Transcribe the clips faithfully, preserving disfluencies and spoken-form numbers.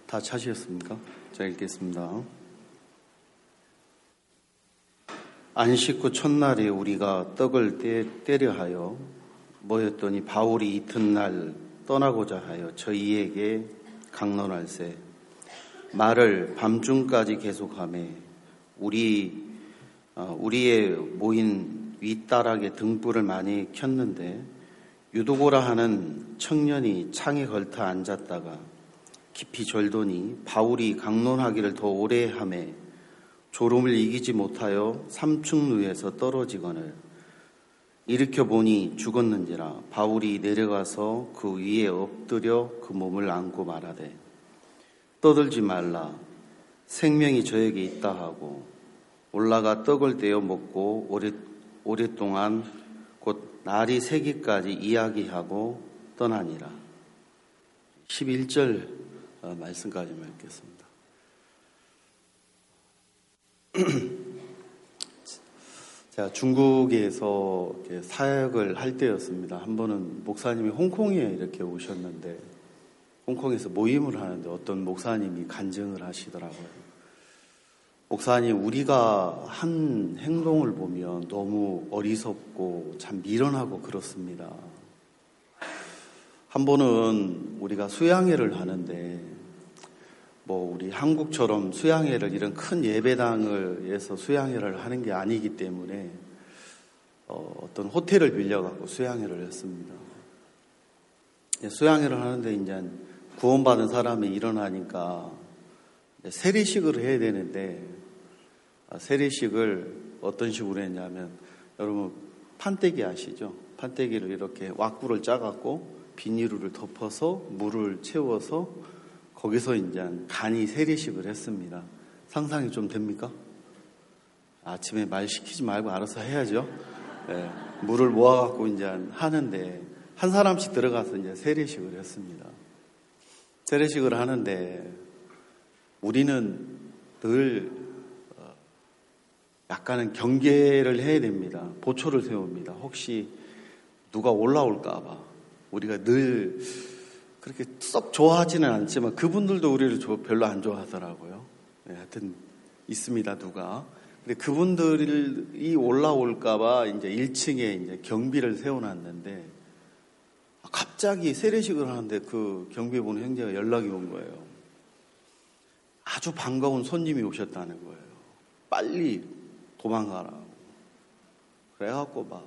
다 찾으셨습니까? 자, 읽겠습니다. 안식 후 첫날에 우리가 떡을 떼, 떼려 하여 모였더니 바울이 이튿날 떠나고자 하여 저희에게 강론할세. 말을 밤중까지 계속하며 우리 어, 우리의 모인 윗다락에 등불을 많이 켰는데 유도고라 하는 청년이 창에 걸터 앉았다가 깊이 졸더니 바울이 강론하기를 더 오래 하며 졸음을 이기지 못하여 삼층루에서 떨어지거늘 일으켜 보니 죽었는지라. 바울이 내려가서 그 위에 엎드려 그 몸을 안고 말하되 떠들지 말라, 생명이 저에게 있다 하고 올라가 떡을 떼어 먹고 오래, 오랫동안 곧 날이 새기까지 이야기하고 떠나니라. 십일 절 말씀까지만 읽겠습니다. 제가 중국에서 사역을 할 때였습니다. 한 번은 목사님이 홍콩에 이렇게 오셨는데 홍콩에서 모임을 하는데 어떤 목사님이 간증을 하시더라고요. 목사님, 우리가 한 행동을 보면 너무 어리석고 참 미련하고 그렇습니다. 한 번은 우리가 수양회를 하는데 뭐 우리 한국처럼 수양회를 이런 큰 예배당에서 수양회를 하는 게 아니기 때문에 어, 어떤 호텔을 빌려갖고 수양회를 했습니다. 수양회를 하는데 이제 구원받은 사람이 일어나니까 세례식을 해야 되는데 세례식을 어떤 식으로 했냐면, 여러분 판때기 아시죠? 판때기를 이렇게 왁구를 짜갖고 비닐을 덮어서 물을 채워서 거기서 이제 간이 세례식을 했습니다. 상상이 좀 됩니까? 아침에 말 시키지 말고 알아서 해야죠. 네, 물을 모아갖고 이제 하는데 한 사람씩 들어가서 이제 세례식을 했습니다. 세례식을 하는데 우리는 늘 약간은 경계를 해야 됩니다. 보초를 세웁니다. 혹시 누가 올라올까봐. 우리가 늘 그렇게 썩 좋아하지는 않지만 그분들도 우리를 별로 안 좋아하더라고요. 네, 하여튼 있습니다, 누가. 근데 그분들이 올라올까봐 이제 일 층에 이제 경비를 세워놨는데 갑자기 세례식을 하는데 그 경비 보는 형제가 연락이 온 거예요. 아주 반가운 손님이 오셨다는 거예요. 빨리 도망가라고. 그래갖고 막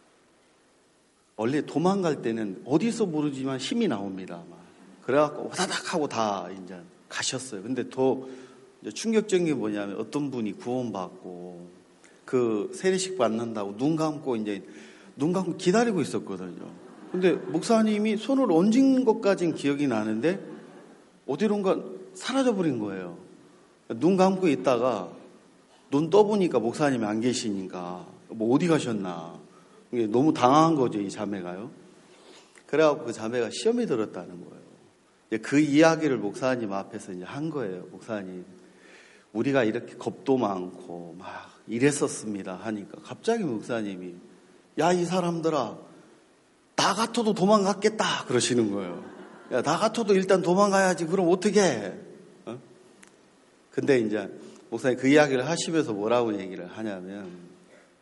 원래 도망갈 때는 어디서 모르지만 힘이 나옵니다. 막. 그래갖고 와다닥 하고 다 이제 가셨어요. 근데 더 충격적인 게 뭐냐면 어떤 분이 구원받고 그 세례식 받는다고 눈 감고 이제 눈 감고 기다리고 있었거든요. 근데 목사님이 손을 얹은 것까지는 기억이 나는데 어디론가 사라져버린 거예요. 눈 감고 있다가 눈 떠보니까 목사님이 안 계시니까 뭐 어디 가셨나. 너무 당황한 거죠, 이 자매가요. 그래갖고 그 자매가 시험에 들었다는 거예요. 그 이야기를 목사님 앞에서 이제 한 거예요. 목사님, 우리가 이렇게 겁도 많고 막 이랬었습니다 하니까 갑자기 목사님이 야, 이 사람들아, 나 같아도 도망갔겠다 그러시는 거예요. 야, 나 같아도 일단 도망가야지. 그럼 어떻게 해? 어? 근데 이제 목사님 그 이야기를 하시면서 뭐라고 얘기를 하냐면,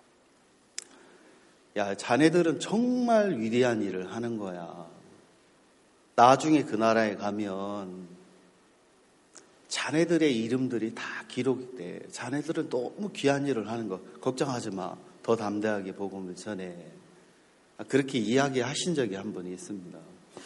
야, 자네들은 정말 위대한 일을 하는 거야. 나중에 그 나라에 가면 자네들의 이름들이 다 기록돼. 자네들은 너무 귀한 일을 하는 거. 걱정하지 마. 더 담대하게 복음을 전해. 그렇게 이야기하신 적이 한 번 있습니다.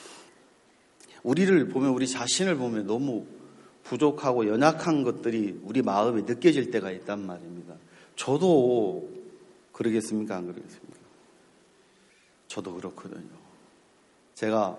우리를 보면, 우리 자신을 보면 너무 부족하고 연약한 것들이 우리 마음에 느껴질 때가 있단 말입니다. 저도 그러겠습니까? 안 그러겠습니까? 저도 그렇거든요. 제가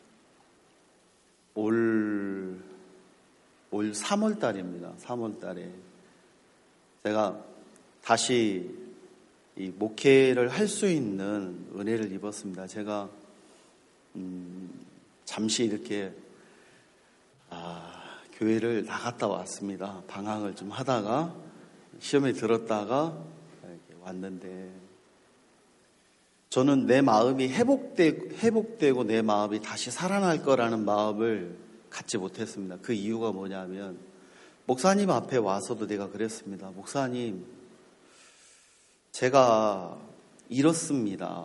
올, 올 삼월 달입니다. 삼월 달에 제가 다시 이 목회를 할 수 있는 은혜를 입었습니다. 제가 음, 잠시 이렇게 아, 교회를 나갔다 왔습니다. 방황을 좀 하다가 시험에 들었다가 이렇게 왔는데, 저는 내 마음이 회복되, 회복되고 내 마음이 다시 살아날 거라는 마음을 갖지 못했습니다. 그 이유가 뭐냐면 목사님 앞에 와서도 내가 그랬습니다. 목사님, 제가 이렇습니다.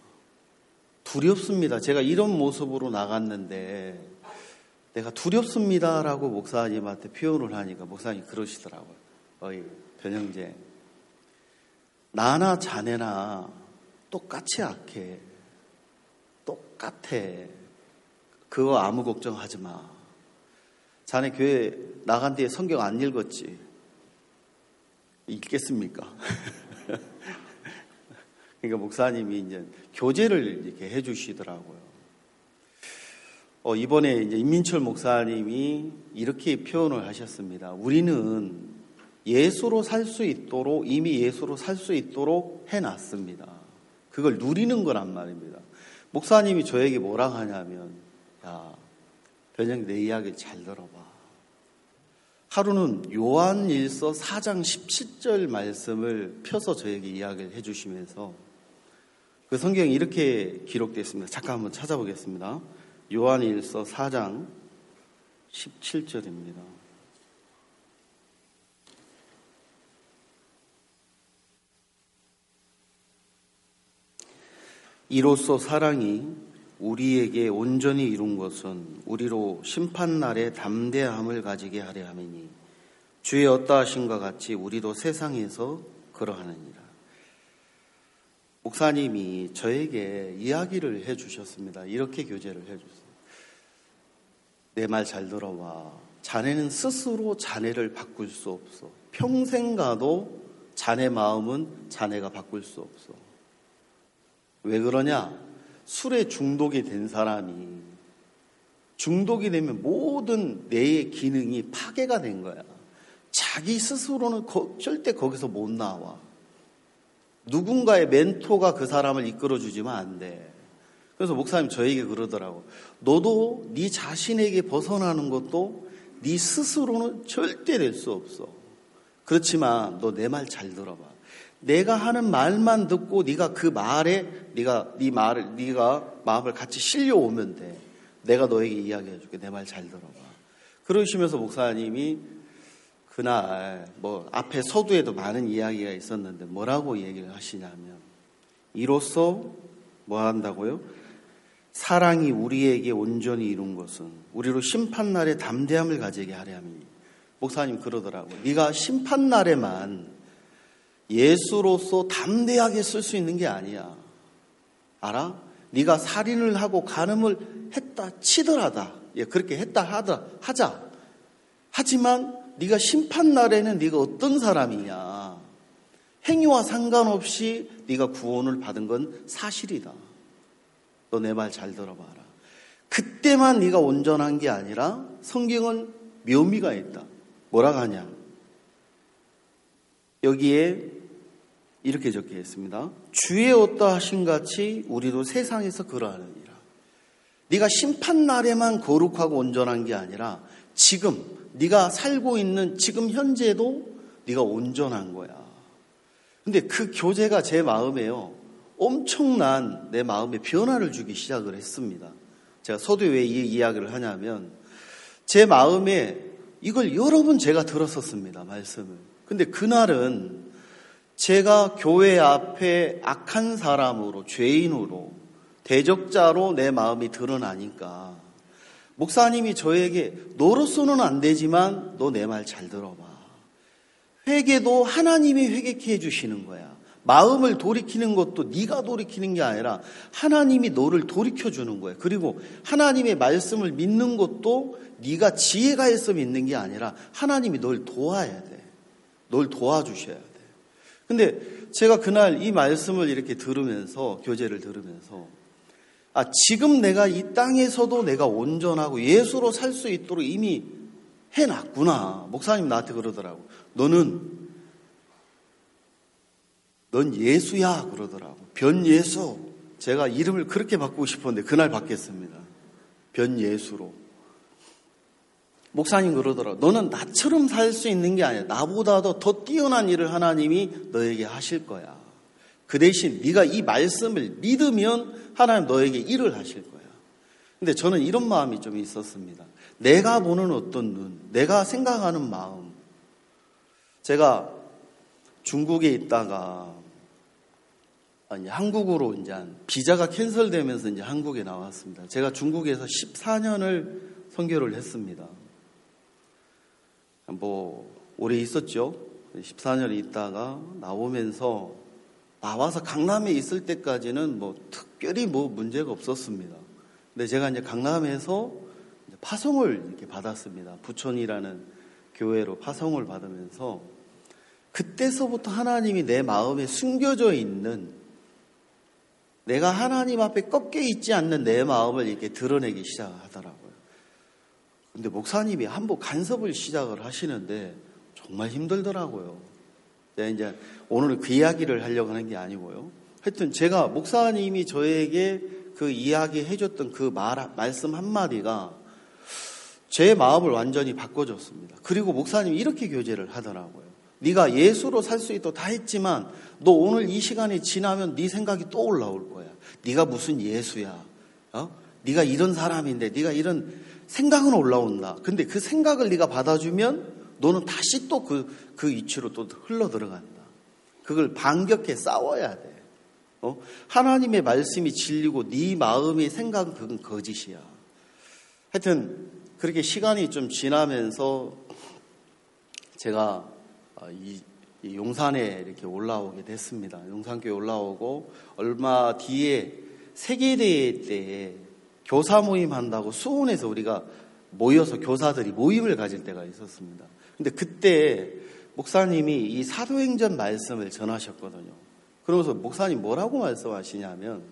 두렵습니다. 제가 이런 모습으로 나갔는데 내가 두렵습니다라고 목사님한테 표현을 하니까 목사님이 그러시더라고요. 어이 변형재, 나나 자네나 똑같이 악해. 똑같아. 그거 아무 걱정하지 마. 자네 교회 나간 뒤에 성경 안 읽었지? 읽겠습니까? 그러니까 목사님이 이제 교제를 이렇게 해주시더라고요. 어, 이번에 이제 임민철 목사님이 이렇게 표현을 하셨습니다. 우리는 예수로 살 수 있도록, 이미 예수로 살 수 있도록 해놨습니다. 그걸 누리는 거란 말입니다. 목사님이 저에게 뭐라 하냐면, 야, 변형 내 이야기를 잘 들어봐. 하루는 요한일서 사 장 십칠 절 말씀을 펴서 저에게 이야기를 해주시면서 그 성경이 이렇게 기록되어 있습니다. 잠깐 한번 찾아보겠습니다. 요한일서 사 장 십칠 절입니다. 이로써 사랑이 우리에게 온전히 이룬 것은 우리로 심판날에 담대함을 가지게 하려 함이니 주의 어떠하심과 같이 우리도 세상에서 그러하느니라. 목사님이 저에게 이야기를 해주셨습니다. 이렇게 교제를 해주셨어요. 내 말 잘 들어봐. 자네는 스스로 자네를 바꿀 수 없어. 평생 가도 자네 마음은 자네가 바꿀 수 없어. 왜 그러냐? 술에 중독이 된 사람이 중독이 되면 모든 뇌의 기능이 파괴가 된 거야. 자기 스스로는 거, 절대 거기서 못 나와. 누군가의 멘토가 그 사람을 이끌어주지만 안 돼. 그래서 목사님 저에게 그러더라고. 너도 네 자신에게 벗어나는 것도 네 스스로는 절대 될 수 없어. 그렇지만 너 내 말 잘 들어봐. 내가 하는 말만 듣고 네가 그 말에 네가 네 말을 네가 마음을 같이 실려오면 돼. 내가 너에게 이야기해줄게. 내 말 잘 들어봐. 그러시면서 목사님이 그날 뭐 앞에 서두에도 많은 이야기가 있었는데 뭐라고 얘기를 하시냐면 이로써 뭐 한다고요? 사랑이 우리에게 온전히 이룬 것은 우리로 심판날에 담대함을 가지게 하려 함이니. 목사님 그러더라고요. 네가 심판날에만 예수로서 담대하게 쓸 수 있는 게 아니야. 알아? 네가 살인을 하고 간음을 했다 치더라다. 예, 그렇게 했다 하다 하자. 하지만 네가 심판날에는 네가 어떤 사람이냐. 행위와 상관없이 네가 구원을 받은 건 사실이다. 너 내 말 잘 들어봐라. 그때만 네가 온전한 게 아니라 성경은 묘미가 있다. 뭐라고 하냐? 여기에 이렇게 적혀 있습니다. 주의 어떠하심 같이 우리도 세상에서 그러하느니라. 네가 심판날에만 거룩하고 온전한 게 아니라 지금 네가 살고 있는 지금 현재도 네가 온전한 거야. 근데 그 교제가 제 마음에요. 엄청난 내 마음에 변화를 주기 시작을 했습니다. 제가 서두에 왜 이 이야기를 하냐면 제 마음에 이걸 여러 번 제가 들었었습니다. 말씀을. 근데 그날은 제가 교회 앞에 악한 사람으로, 죄인으로, 대적자로 내 마음이 드러나니까 목사님이 저에게 너로서는 안 되지만 너 내 말 잘 들어봐. 회개도 하나님이 회개케 해주시는 거야. 마음을 돌이키는 것도 네가 돌이키는 게 아니라 하나님이 너를 돌이켜주는 거야. 그리고 하나님의 말씀을 믿는 것도 네가 지혜가 있어 믿는 게 아니라 하나님이 널 도와야 돼. 널 도와주셔야 돼. 근데 제가 그날 이 말씀을 이렇게 들으면서, 교제를 들으면서, 아, 지금 내가 이 땅에서도 내가 온전하고 예수로 살 수 있도록 이미 해놨구나. 목사님 나한테 그러더라고. 너는, 넌 예수야. 그러더라고. 변 예수. 제가 이름을 그렇게 바꾸고 싶었는데 그날 바뀌었습니다. 변 예수로. 목사님 그러더라고. 너는 나처럼 살 수 있는 게 아니야. 나보다도 더 뛰어난 일을 하나님이 너에게 하실 거야. 그 대신 네가 이 말씀을 믿으면 하나님 너에게 일을 하실 거야. 근데 저는 이런 마음이 좀 있었습니다. 내가 보는 어떤 눈, 내가 생각하는 마음. 제가 중국에 있다가 이제 한국으로 이제 비자가 캔슬되면서 이제 한국에 나왔습니다. 제가 중국에서 십사 년을 선교를 했습니다. 뭐 오래 있었죠. 십사 년 있다가 나오면서 나와서 강남에 있을 때까지는 뭐 특별히 뭐 문제가 없었습니다. 근데 제가 이제 강남에서 이제 파송을 이렇게 받았습니다. 부촌이라는 교회로 파송을 받으면서 그때서부터 하나님이 내 마음에 숨겨져 있는, 내가 하나님 앞에 꺾여 있지 않는 내 마음을 이렇게 드러내기 시작하더라고요. 근데 목사님이 한번 간섭을 시작을 하시는데 정말 힘들더라고요. 제가 이제 오늘 그 이야기를 하려고 하는 게 아니고요. 하여튼 제가 목사님이 저에게 그 이야기 해줬던 그 말, 말씀 한마디가 제 마음을 완전히 바꿔줬습니다. 그리고 목사님이 이렇게 교제를 하더라고요. 네가 예수로 살 수 있도록 다 했지만 너 오늘 이 시간이 지나면 네 생각이 또 올라올 거야. 네가 무슨 예수야? 어? 네가 이런 사람인데 네가 이런 생각은 올라온다. 근데 그 생각을 네가 받아주면 너는 다시 또 그 그 위치로 또 흘러 들어간다. 그걸 반격해 싸워야 돼. 어? 하나님의 말씀이 진리고 네 마음의 생각은 그건 거짓이야. 하여튼 그렇게 시간이 좀 지나면서 제가 이, 이 용산에 이렇게 올라오게 됐습니다. 용산교회 올라오고 얼마 뒤에 세계대회 때 교사 모임 한다고 수원에서 우리가 모여서 교사들이 모임을 가질 때가 있었습니다. 근데 그때 목사님이 이 사도행전 말씀을 전하셨거든요. 그러면서 목사님 뭐라고 말씀하시냐면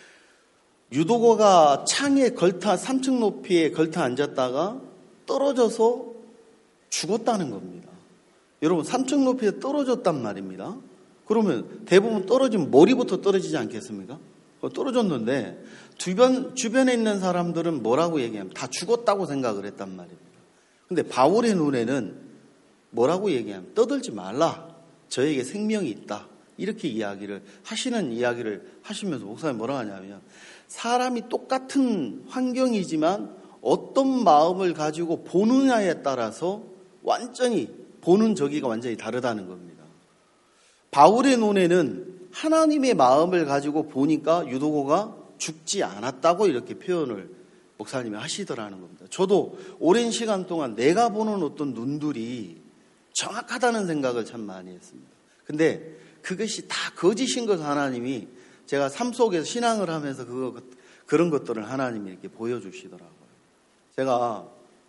유도고가 창에 걸터 삼 층 높이에 걸터 앉았다가 떨어져서 죽었다는 겁니다. 여러분 삼 층 높이에 떨어졌단 말입니다. 그러면 대부분 떨어지면 머리부터 떨어지지 않겠습니까? 떨어졌는데 주변, 주변에 있는 사람들은 뭐라고 얘기하면 다 죽었다고 생각을 했단 말입니다. 근데 바울의 눈에는 뭐라고 얘기하면 떠들지 말라. 저에게 생명이 있다. 이렇게 이야기를 하시는 이야기를 하시면서 목사님 뭐라고 하냐면 사람이 똑같은 환경이지만 어떤 마음을 가지고 보느냐에 따라서 완전히 보는 저기가 완전히 다르다는 겁니다. 바울의 눈에는 하나님의 마음을 가지고 보니까 유도고가 죽지 않았다고 이렇게 표현을 목사님이 하시더라는 겁니다. 저도 오랜 시간 동안 내가 보는 어떤 눈들이 정확하다는 생각을 참 많이 했습니다. 근데 그것이 다 거짓인 것을 하나님이 제가 삶 속에서 신앙을 하면서 그거, 그런 것들을 하나님이 이렇게 보여주시더라고요. 제가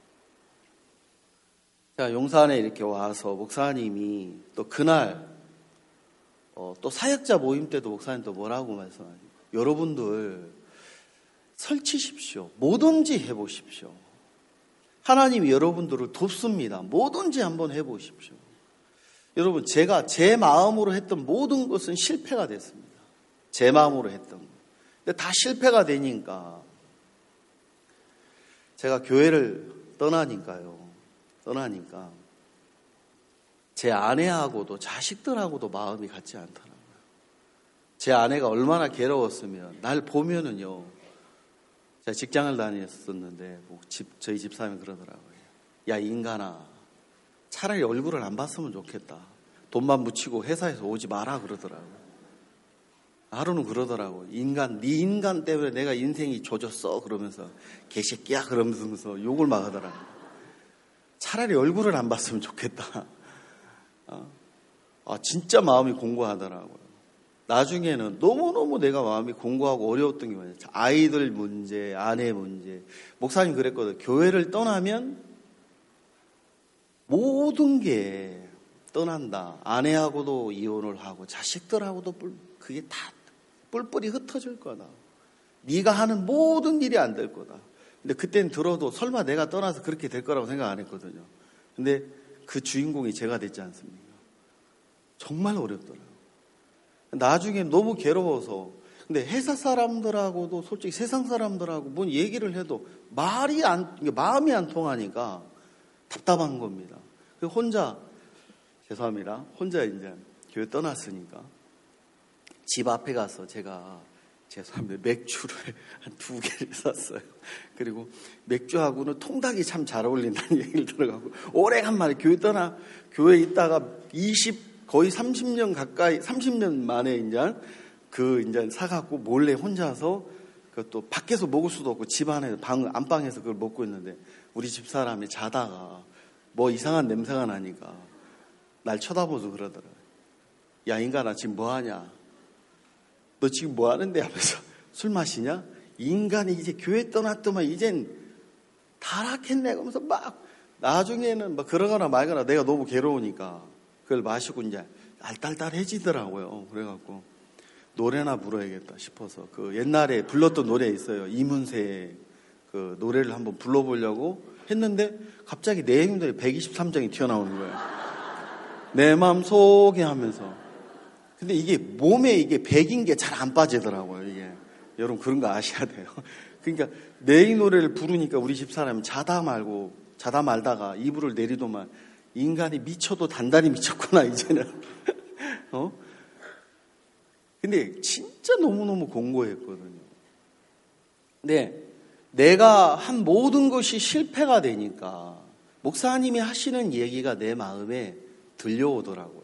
제가 용산에 이렇게 와서 목사님이 또 그날 어, 또 사역자 모임 때도 목사님 또 뭐라고 말씀하시죠? 여러분들 설치십시오. 뭐든지 해보십시오. 하나님이 여러분들을 돕습니다. 뭐든지 한번 해보십시오. 여러분 제가 제 마음으로 했던 모든 것은 실패가 됐습니다. 제 마음으로 했던 거. 근데 다 실패가 되니까 제가 교회를 떠나니까요. 떠나니까 제 아내하고도 자식들하고도 마음이 같지 않더라고요. 제 아내가 얼마나 괴로웠으면 날 보면은요. 제가 직장을 다녔었는데 뭐 집, 저희 집사람이 그러더라고요. 야 인간아 차라리 얼굴을 안 봤으면 좋겠다. 돈만 묻히고 회사에서 오지 마라 그러더라고요. 하루는 그러더라고요. 인간, 네 인간 때문에 내가 인생이 조졌어 그러면서 개새끼야 그러면서 욕을 막 하더라고요. 차라리 얼굴을 안 봤으면 좋겠다. 아, 진짜 마음이 공고하더라고요. 나중에는 너무너무 내가 마음이 공고하고 어려웠던 게 뭐냐면 아이들 문제, 아내 문제. 목사님 그랬거든요. 교회를 떠나면 모든 게 떠난다. 아내하고도 이혼을 하고 자식들하고도 그게 다 뿔뿔이 흩어질 거다. 네가 하는 모든 일이 안 될 거다. 근데 그때는 들어도 설마 내가 떠나서 그렇게 될 거라고 생각 안 했거든요. 근데 그 주인공이 제가 됐지 않습니까? 정말 어렵더라고요. 나중에 너무 괴로워서. 근데 회사 사람들하고도 솔직히 세상 사람들하고 뭔 얘기를 해도 말이 안, 마음이 안 통하니까 답답한 겁니다. 혼자, 죄송합니다. 혼자 이제 교회 떠났으니까 집 앞에 가서 제가 죄송합니다. 맥주를 한 두 개를 샀어요. 그리고 맥주하고는 통닭이 참 잘 어울린다는 얘기를 들어가고, 오래간만에 교회 떠나, 교회에 있다가 이십, 거의 삼십 년 가까이, 삼십 년 만에 이제 그 이제 사갖고 몰래 혼자서 그것도 밖에서 먹을 수도 없고 집 안에, 방, 안방에서 그걸 먹고 있는데, 우리 집 사람이 자다가 뭐 이상한 냄새가 나니까 날 쳐다보면서 그러더라고요. 야, 인간아, 지금 뭐 하냐? 너 지금 뭐 하는데? 하면서 술 마시냐? 인간이 이제 교회 떠났더만 이젠 타락했네. 그러면서 막 나중에는 막 그러거나 말거나 내가 너무 괴로우니까 그걸 마시고 이제 알딸딸해지더라고요. 그래갖고 노래나 불러야겠다 싶어서 그 옛날에 불렀던 노래 있어요. 이문세의 그 노래를 한번 불러보려고 했는데 갑자기 내 힘들이 백이십삼 장이 튀어나오는 거예요. 내 마음 속에 하면서. 근데 이게 몸에 이게 백인 게 잘 안 빠지더라고요, 이게. 여러분 그런 거 아셔야 돼요. 그러니까 내 이 노래를 부르니까 우리 집 사람이 자다 말고, 자다 말다가 이불을 내리더만 인간이 미쳐도 단단히 미쳤구나, 이제는. 어? 근데 진짜 너무너무 공고했거든요. 근데 내가 한 모든 것이 실패가 되니까 목사님이 하시는 얘기가 내 마음에 들려오더라고요.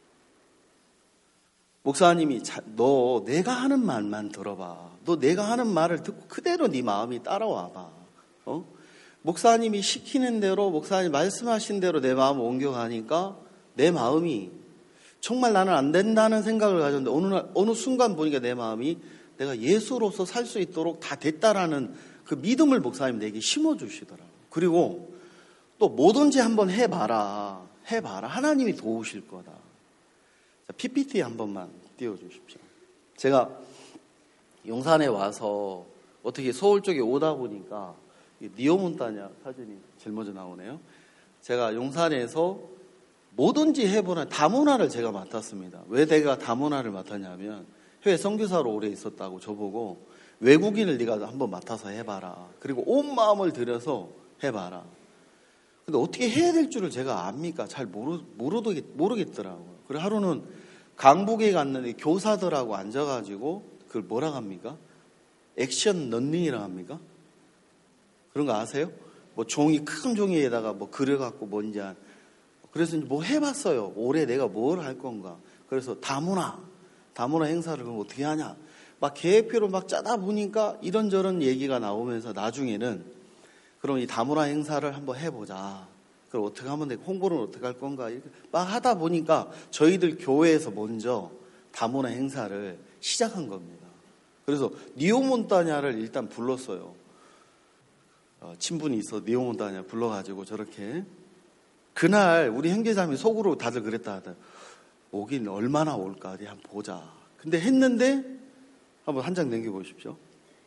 목사님이 자, 너 내가 하는 말만 들어봐. 너 내가 하는 말을 듣고 그대로 네 마음이 따라와봐. 어? 목사님이 시키는 대로, 목사님 말씀하신 대로 내 마음을 옮겨가니까 내 마음이 정말 나는 안 된다는 생각을 가졌는데 어느 날, 어느 순간 보니까 내 마음이 내가 예수로서 살 수 있도록 다 됐다라는 그 믿음을 목사님 내게 심어주시더라고요. 그리고 또 뭐든지 한번 해봐라. 해봐라. 하나님이 도우실 거다. 자, 피피티 한 번만 띄워주십시오. 제가 용산에 와서 어떻게 서울 쪽에 오다 보니까 니오몬타냐 사진이 제일 먼저 나오네요. 제가 용산에서 뭐든지 해보는 다문화를 제가 맡았습니다. 왜 내가 다문화를 맡았냐면 해외 선교사로 오래 있었다고 저보고 외국인을 네가 한번 맡아서 해봐라. 그리고 온 마음을 들여서 해봐라. 근데 어떻게 해야 될 줄을 제가 압니까? 잘 모르, 모르겠, 모르겠더라고요. 그래 하루는 강북에 갔는데 교사들하고 앉아가지고 그걸 뭐라고 합니까? 액션 런닝이라고 합니까? 그런 거 아세요? 뭐 종이, 큰 종이에다가 뭐 그려갖고 뭔지 한. 그래서 뭐 해봤어요. 올해 내가 뭘 할 건가. 그래서 다문화, 다문화 행사를 그럼 어떻게 하냐. 막 계획표를 막 짜다 보니까 이런저런 얘기가 나오면서 나중에는 그럼 이 다문화 행사를 한번 해보자. 그럼 어떻게 하면 돼? 홍보는 어떻게 할 건가? 이렇게 막 하다 보니까 저희들 교회에서 먼저 다문화 행사를 시작한 겁니다. 그래서 니오몬타냐를 일단 불렀어요. 어, 친분이 있어 니오몬타냐 불러가지고 저렇게. 그날 우리 형제자매 속으로 다들 그랬다 하더라고요. 오긴 얼마나 올까? 어디 한번 보자. 근데 했는데 한번 한 장 넘겨보십시오.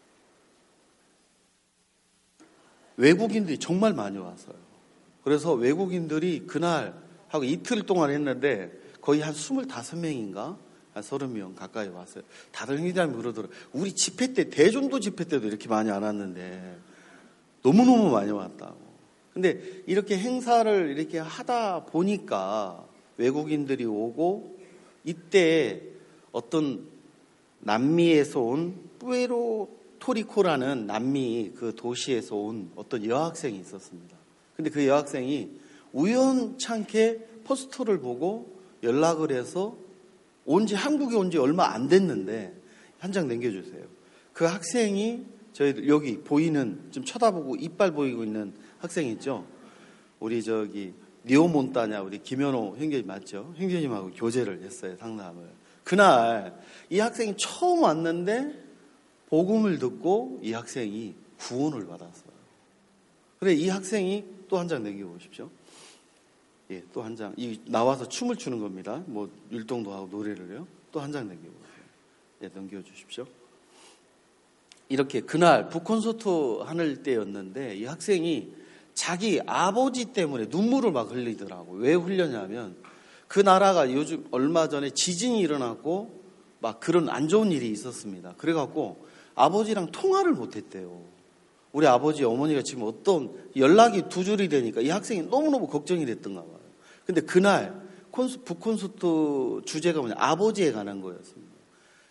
외국인들이 정말 많이 왔어요. 그래서 외국인들이 그날 하고 이틀 동안 했는데 거의 한 스물다섯 명인가? 한 서른 명 가까이 왔어요. 다들 형제자매 그러더라고요. 우리 집회 때, 대전도 집회 때도 이렇게 많이 안 왔는데 너무너무 많이 왔다고. 근데 이렇게 행사를 이렇게 하다 보니까 외국인들이 오고 이때 어떤 남미에서 온 뿌에르토리코라는 남미 그 도시에서 온 어떤 여학생이 있었습니다. 근데 그 여학생이 우연찮게 포스터를 보고 연락을 해서 온지 한국에 온 지 얼마 안 됐는데 한 장 남겨주세요. 그 학생이 저희 여기 보이는 좀 쳐다보고 이빨 보이고 있는 학생 있죠? 우리 저기 니오몬타냐 우리 김현호 형제님 맞죠? 형제님하고 교제를 했어요. 상담을. 그날 이 학생이 처음 왔는데 복음을 듣고 이 학생이 구원을 받았어요. 그래 이 학생이 또 한 장 넘겨보십시오. 예, 또 한 장. 이 나와서 춤을 추는 겁니다. 뭐 율동도 하고 노래를요. 또 한 장 넘겨보세요. 예, 넘겨주십시오. 이렇게 그날 북콘서트 하는 때였는데 이 학생이 자기 아버지 때문에 눈물을 막 흘리더라고요. 왜 흘렸냐면 그 나라가 요즘 얼마 전에 지진이 일어났고 막 그런 안 좋은 일이 있었습니다. 그래갖고 아버지랑 통화를 못했대요. 우리 아버지 어머니가 지금 어떤 연락이 두 줄이 되니까 이 학생이 너무너무 걱정이 됐던가 봐요. 근데 그날 콘스, 북콘서트 주제가 뭐냐 아버지에 관한 거였습니다.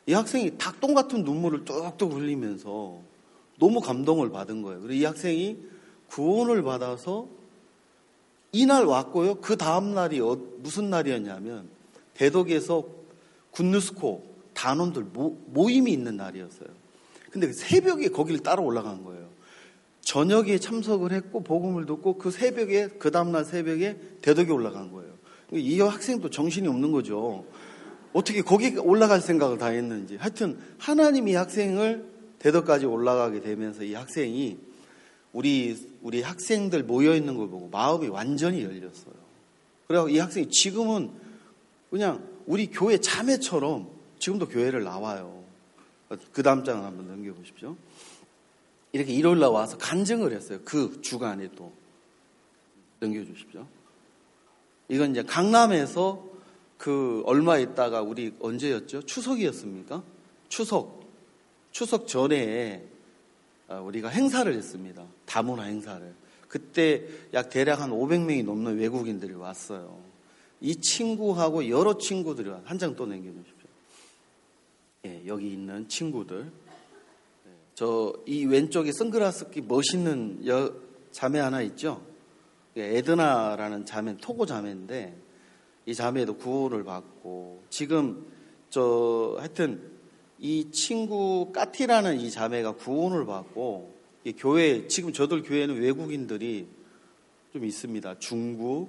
이 학생이 닭똥 같은 눈물을 뚝뚝 흘리면서 너무 감동을 받은 거예요. 그리고 이 학생이 구원을 받아서 이날 왔고요. 그 다음 날이 어, 무슨 날이었냐면 대덕에서 굿누스코 단원들 모, 모임이 있는 날이었어요. 근데 새벽에 거기를 따라 올라간 거예요. 저녁에 참석을 했고 복음을 듣고 그 새벽에 그 다음날 새벽에 대덕에 올라간 거예요. 이 학생도 정신이 없는 거죠. 어떻게 거기 올라갈 생각을 다 했는지. 하여튼 하나님이 학생을 대덕까지 올라가게 되면서 이 학생이 우리 우리 학생들 모여 있는 걸 보고 마음이 완전히 열렸어요. 그래서 이 학생이 지금은 그냥 우리 교회 자매처럼 지금도 교회를 나와요. 그 다음 장을 한번 넘겨보십시오. 이렇게 일요일 날 와서 간증을 했어요. 그 주간에 또 넘겨주십시오. 이건 이제 강남에서 그 얼마 있다가 우리 언제였죠? 추석이었습니까? 추석 추석 전에 우리가 행사를 했습니다. 다문화 행사를. 그때 약 대략 한 오백 명이 넘는 외국인들이 왔어요. 이 친구하고 여러 친구들이 왔어요. 한 장 또 넘겨주십시오. 예, 여기 있는 친구들. 저 이 왼쪽에 선글라스 끼 멋있는 여, 자매 하나 있죠? 에드나라는 자매, 토고 자매인데 이 자매도 구호를 받고 지금 저 하여튼 이 친구 까티라는 이 자매가 구원을 받고 이 교회 지금 저들 교회는 외국인들이 좀 있습니다. 중국,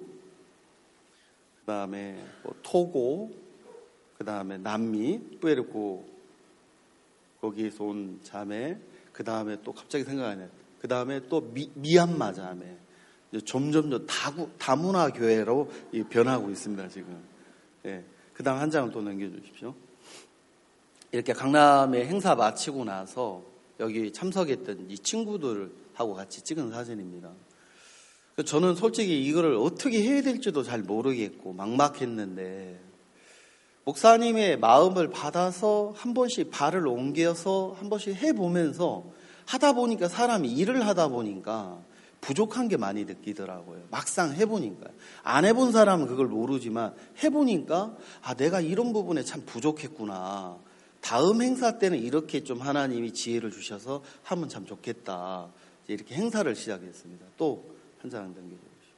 그다음에 뭐 토고, 그다음에 남미, 뿌에르코 거기에서 온 자매, 그다음에 또 갑자기 생각이 나요. 그다음에 또 미, 미얀마 자매. 점점 더 다구, 다문화 교회로 변하고 있습니다, 지금. 예. 그 다음 한 장을 또 넘겨주십시오. 이렇게 강남에 행사 마치고 나서 여기 참석했던 이 친구들하고 같이 찍은 사진입니다. 저는 솔직히 이거를 어떻게 해야 될지도 잘 모르겠고 막막했는데 목사님의 마음을 받아서 한 번씩 발을 옮겨서 한 번씩 해보면서 하다 보니까 사람이 일을 하다 보니까 부족한 게 많이 느끼더라고요. 막상 해보니까. 안 해본 사람은 그걸 모르지만 해보니까 아 내가 이런 부분에 참 부족했구나. 다음 행사 때는 이렇게 좀 하나님이 지혜를 주셔서 하면 참 좋겠다. 이렇게 행사를 시작했습니다. 또 한 장 넘겨주십시오.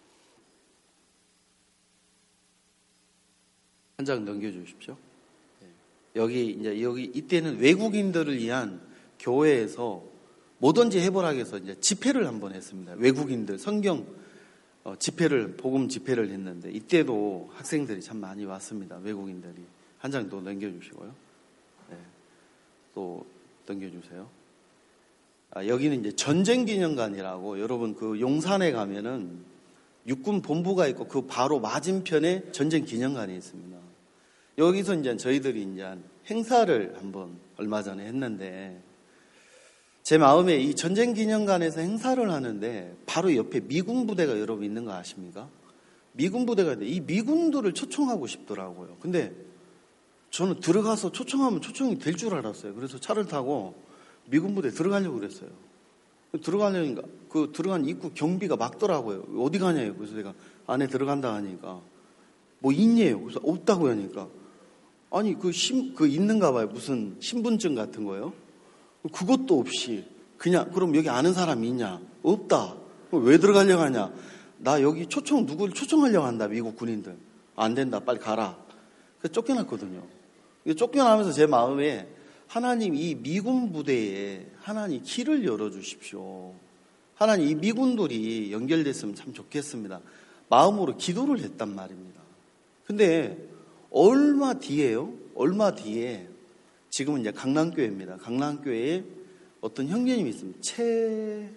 한 장 넘겨주십시오. 여기 이제 여기 이때는 외국인들을 위한 교회에서 뭐든지 해보라 해서 이제 집회를 한번 했습니다. 외국인들 성경 집회를 복음 집회를 했는데 이때도 학생들이 참 많이 왔습니다. 외국인들이. 한 장 더 넘겨주시고요. 네. 또 넘겨주세요. 아, 여기는 이제 전쟁기념관이라고 여러분 그 용산에 가면은 육군 본부가 있고 그 바로 맞은편에 전쟁기념관이 있습니다. 여기서 이제 저희들이 이제 행사를 한번 얼마 전에 했는데 제 마음에 이 전쟁기념관에서 행사를 하는데 바로 옆에 미군 부대가 여러분 있는 거 아십니까? 미군 부대가 있는데 이 미군들을 초청하고 싶더라고요. 근데 저는 들어가서 초청하면 초청이 될 줄 알았어요. 그래서 차를 타고 미군 부대 들어가려고 그랬어요. 들어가려니까 그 들어간 입구 경비가 막더라고요. 어디 가냐요? 그래서 내가 안에 들어간다 하니까 뭐 있냐요? 그래서 없다고 하니까 아니 그 신, 그 있는가 봐요. 무슨 신분증 같은 거요. 그것도 없이 그냥 그럼 여기 아는 사람이 있냐? 없다. 왜 들어가려고 하냐? 나 여기 초청 누구를 초청하려고 한다. 미국 군인들. 안 된다. 빨리 가라. 그래서 쫓겨났거든요. 쫓겨나면서 제 마음에 하나님 이 미군 부대에 하나님 길을 열어주십시오. 하나님 이 미군들이 연결됐으면 참 좋겠습니다. 마음으로 기도를 했단 말입니다. 근데 얼마 뒤에요? 얼마 뒤에 지금은 이제 강남교회입니다. 강남교회에 어떤 형제님이 있습니다. 최,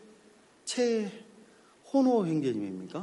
최호노 형제님입니까?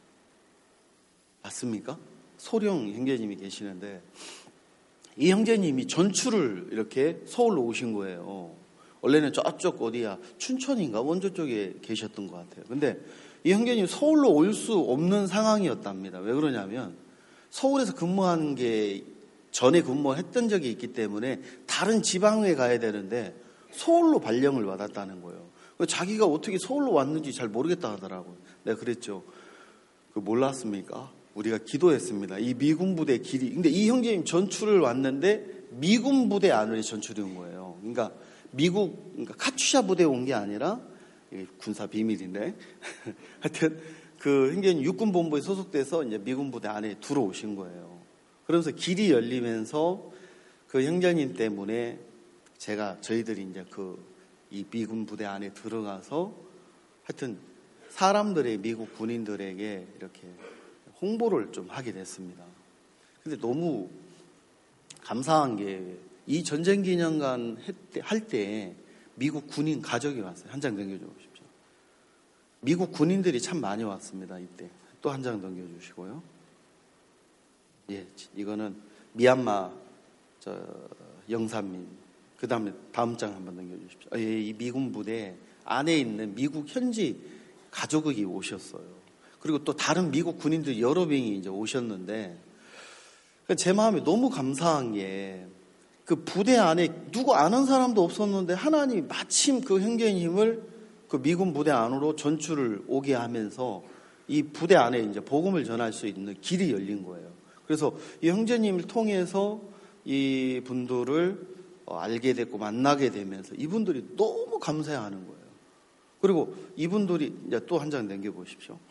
맞습니까? 소령 형제님이 계시는데 이 형제님이 전출을 이렇게 서울로 오신 거예요. 원래는 저쪽 어디야 춘천인가 원주 쪽에 계셨던 것 같아요. 근데 이 형제님이 서울로 올 수 없는 상황이었답니다. 왜 그러냐면 서울에서 근무한 게 전에 근무했던 적이 있기 때문에 다른 지방에 가야 되는데 서울로 발령을 받았다는 거예요. 자기가 어떻게 서울로 왔는지 잘 모르겠다 하더라고요. 내가 그랬죠. 그 몰랐습니까? 우리가 기도했습니다. 이 미군 부대 길이. 근데 이 형제님 전출을 왔는데 미군 부대 안에 전출이 온 거예요. 그러니까 미국, 그러니까 카투샤 부대에 온 게 아니라, 군사 비밀인데. 하여튼, 그 행정님 육군본부에 소속돼서 이제 미군 부대 안에 들어오신 거예요. 그러면서 길이 열리면서 그 형제님 때문에 제가, 저희들이 이제 그, 이 미군 부대 안에 들어가서 하여튼 사람들의, 미국 군인들에게 이렇게 홍보를 좀 하게 됐습니다. 근데 너무 감사한 게 이 전쟁기념관 할 때 미국 군인 가족이 왔어요. 한 장 넘겨줘 보십시오. 미국 군인들이 참 많이 왔습니다. 이때 또 한 장 넘겨주시고요. 예, 이거는 미얀마 저 영산민. 그 다음에 다음 장 한번 넘겨주십시오. 예, 이 미군 부대 안에 있는 미국 현지 가족이 오셨어요. 그리고 또 다른 미국 군인들 여러 명이 이제 오셨는데 제 마음이 너무 감사한 게 그 부대 안에 누구 아는 사람도 없었는데 하나님이 마침 그 형제의 힘을 그 미군 부대 안으로 전출을 오게 하면서 이 부대 안에 이제 복음을 전할 수 있는 길이 열린 거예요. 그래서 이 형제님을 통해서 이 분들을 알게 됐고 만나게 되면서 이분들이 너무 감사해하는 거예요. 그리고 이분들이 이제 또 한 장 넘겨보십시오.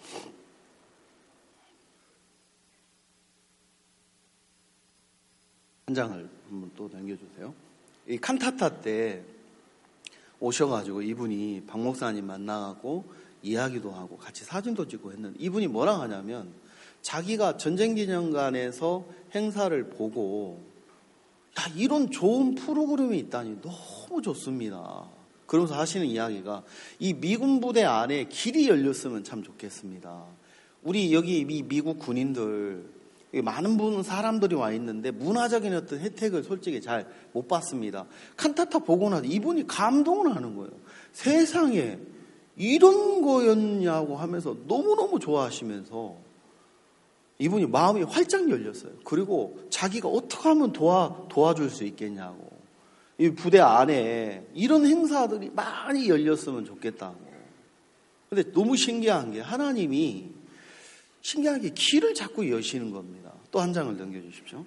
한 장을 한번 또 넘겨주세요. 이 칸타타 때 오셔가지고 이분이 박 목사님 만나고 이야기도 하고 같이 사진도 찍고 했는데 이분이 뭐라 하냐면 자기가 전쟁기념관에서 행사를 보고 야, 이런 좋은 프로그램이 있다니 너무 좋습니다. 그러면서 하시는 이야기가 이 미군 부대 안에 길이 열렸으면 참 좋겠습니다. 우리 여기 이 미국 군인들 많은 분 사람들이 와 있는데 문화적인 어떤 혜택을 솔직히 잘 못 받습니다. 칸타타 보고 나서 이분이 감동을 하는 거예요. 세상에 이런 거였냐고 하면서 너무너무 좋아하시면서 이분이 마음이 활짝 열렸어요. 그리고 자기가 어떻게 하면 도와, 도와줄 수 있겠냐고. 이 부대 안에 이런 행사들이 많이 열렸으면 좋겠다고. 근데 너무 신기한 게 하나님이 신기하게 길을 자꾸 여시는 겁니다. 또 한 장을 넘겨주십시오.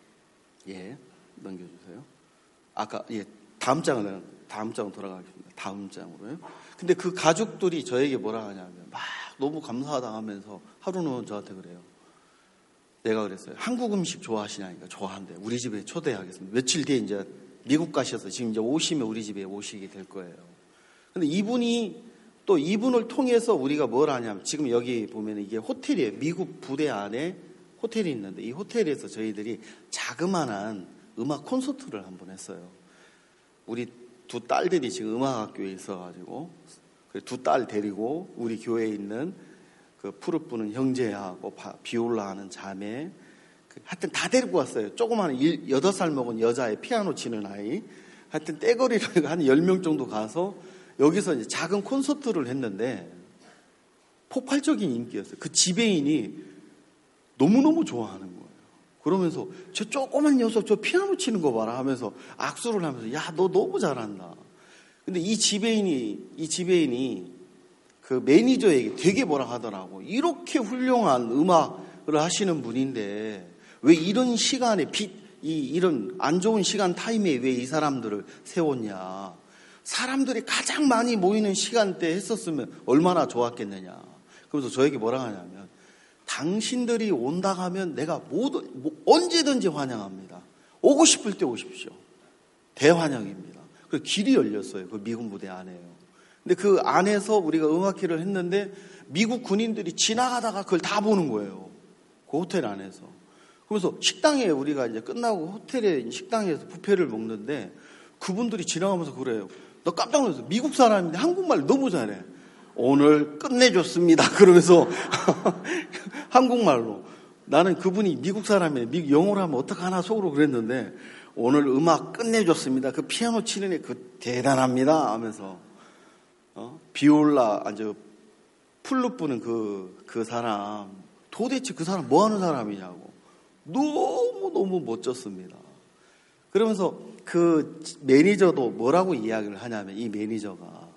예, 넘겨주세요. 아까, 예, 다음 장을, 다음 장으로 돌아가겠습니다. 다음 장으로요. 근데 그 가족들이 저에게 뭐라 하냐면 막 너무 감사하다 하면서 하루는 저한테 그래요. 내가 그랬어요. 한국 음식 좋아하시냐니까 좋아한대. 우리 집에 초대하겠습니다. 며칠 뒤에 이제 미국 가셔서 지금 이제 오시면 우리 집에 오시게 될 거예요. 근데 이분이 또 이분을 통해서 우리가 뭘 하냐면 지금 여기 보면 이게 호텔이에요. 미국 부대 안에 호텔이 있는데 이 호텔에서 저희들이 자그마한 음악 콘서트를 한번 했어요. 우리 두 딸들이 지금 음악학교에 있어가지고 두 딸 데리고 우리 교회에 있는 그 푸르 부는 형제하고 비올라 하는 자매 하여튼 다 데리고 왔어요. 조그마한 여덟 살 먹은 여자애 피아노 치는 아이 하여튼 떼거리를 한 열 명 정도 가서 여기서 이제 작은 콘서트를 했는데 폭발적인 인기였어요. 그 지배인이 너무너무 좋아하는 거예요. 그러면서 저 조그만 녀석 저 피아노 치는 거 봐라 하면서 악수를 하면서 야, 너 너무 잘한다. 근데 이 지배인이 이 지배인이 그 매니저에게 되게 뭐라 하더라고. 이렇게 훌륭한 음악을 하시는 분인데 왜 이런 시간에 비, 이, 이런 안 좋은 시간 타임에 왜 이 사람들을 세웠냐. 사람들이 가장 많이 모이는 시간대에 했었으면 얼마나 좋았겠느냐. 그래서 저에게 뭐라 하냐면 당신들이 온다 하면 내가 모두, 뭐, 언제든지 환영합니다. 오고 싶을 때 오십시오. 대환영입니다. 그 길이 열렸어요. 그 미군 부대 안에요. 근데 그 안에서 우리가 음악회를 했는데 미국 군인들이 지나가다가 그걸 다 보는 거예요. 그 호텔 안에서. 그래서 식당에 우리가 이제 끝나고 호텔에 식당에서 뷔페를 먹는데 그분들이 지나가면서 그래요. 너 깜짝 놀랐어. 미국 사람인데 한국말 너무 잘해. 오늘 끝내줬습니다. 그러면서 한국말로. 나는 그분이 미국 사람이에요. 미국 영어로 하면 어떡하나 속으로 그랬는데 오늘 음악 끝내줬습니다. 그 피아노 치는 애 그 대단합니다 하면서 어? 비올라 아주 플룻 부는 그, 그 사람 도대체 그 사람 뭐 하는 사람이냐고 너무너무 멋졌습니다. 그러면서 그 매니저도 뭐라고 이야기를 하냐면 이 매니저가